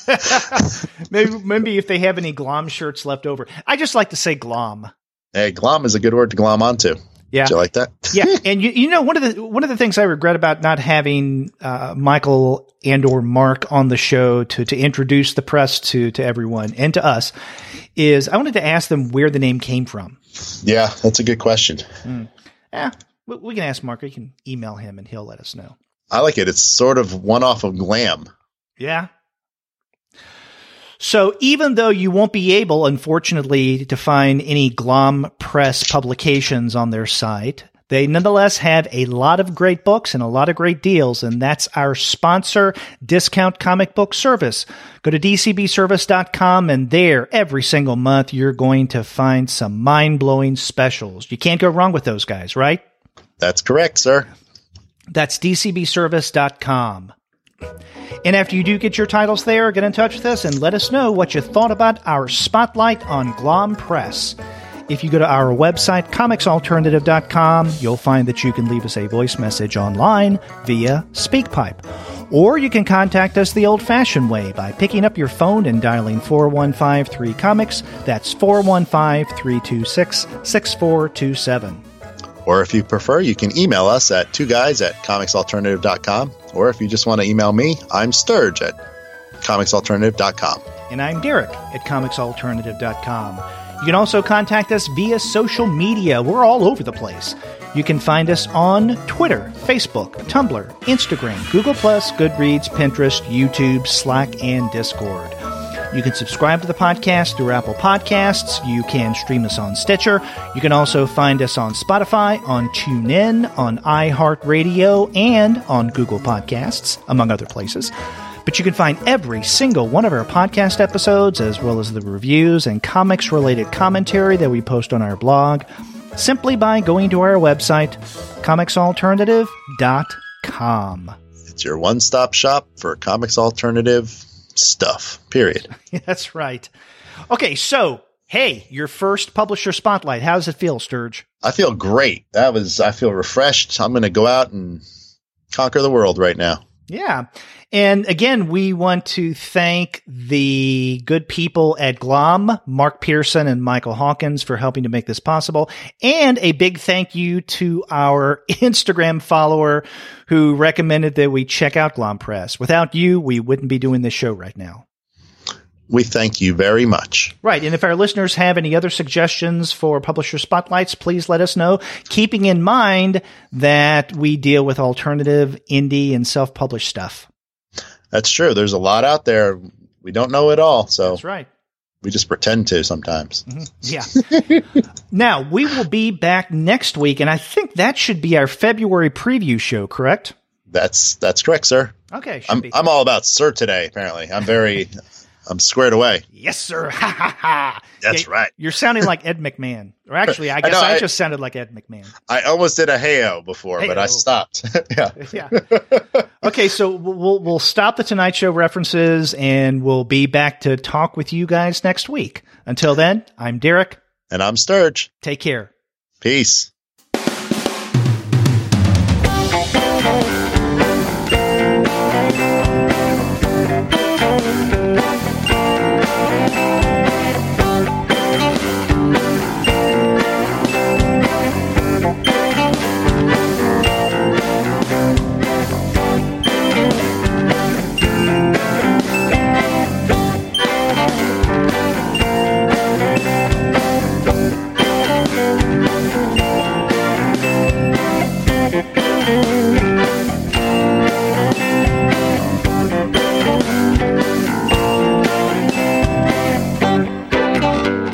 maybe, maybe if they have any Glom shirts left over. I just like to say Glom. Hey, Glom is a good word to glom onto. Yeah. Did you like that? Yeah. And you, you know, one of the, one of the things I regret about not having, uh, Michael and or Mark on the show to, to introduce the press to, to everyone and to us is I wanted to ask them where the name came from. Yeah. That's a good question. Mm. Yeah. We, we can ask Mark. We can email him and he'll let us know. I like it. It's sort of one off of glam. Yeah. So even though you won't be able, unfortunately, to find any Glom Press publications on their site, they nonetheless have a lot of great books and a lot of great deals, and that's our sponsor, Discount Comic Book Service. Go to d c b service dot com, and there, every single month, you're going to find some mind-blowing specials. You can't go wrong with those guys, right? That's correct, sir. That's d c b service dot com. And after you do get your titles there, get in touch with us and let us know what you thought about our spotlight on Glom Press. If you go to our website, comics alternative dot com, you'll find that you can leave us a voice message online via SpeakPipe. Or you can contact us the old-fashioned way by picking up your phone and dialing four one five three comics. That's four one five, three two six, six four two seven. Or if you prefer, you can email us at two guys at comics alternative dot com. Or if you just want to email me, I'm Sturge at comics alternative dot com. And I'm Derek at comics alternative dot com. You can also contact us via social media. We're all over the place. You can find us on Twitter, Facebook, Tumblr, Instagram, Google plus, Goodreads, Pinterest, YouTube, Slack, and Discord. You can subscribe to the podcast through Apple Podcasts. You can stream us on Stitcher. You can also find us on Spotify, on TuneIn, on iHeartRadio, and on Google Podcasts, among other places. But you can find every single one of our podcast episodes, as well as the reviews and comics-related commentary that we post on our blog, simply by going to our website, comics alternative dot com. It's your one-stop shop for comics alternative stuff, period. That's right. Okay, so, hey, your first publisher spotlight. How does it feel, Sturge? I feel great. That was, I feel refreshed. I'm going to go out and conquer the world right now. Yeah. And again, we want to thank the good people at Glom, Mark Pearson and Michael Hawkins, for helping to make this possible. And a big thank you to our Instagram follower who recommended that we check out Glom Press. Without you, we wouldn't be doing this show right now. We thank you very much. Right. And if our listeners have any other suggestions for publisher spotlights, please let us know, keeping in mind that we deal with alternative, indie, and self-published stuff. That's true. There's a lot out there. We don't know it all. So that's right. We just pretend to sometimes. Mm-hmm. Yeah. Now, we will be back next week, and I think that should be our February preview show, correct? That's that's correct, sir. Okay. I'm, I'm all about sir today, apparently. I'm very... I'm squared away. Yes, sir. Ha, ha, ha. That's yeah, right. You're sounding like Ed McMahon. Or actually, I guess I, know, I, I just sounded like Ed McMahon. I almost did a hey-o before, hey-o. But I stopped. yeah. yeah. Okay, so we'll we'll stop the Tonight Show references, and we'll be back to talk with you guys next week. Until then, I'm Derek. And I'm Sturge. Take care. Peace.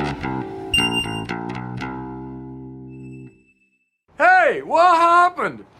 Hey, what happened?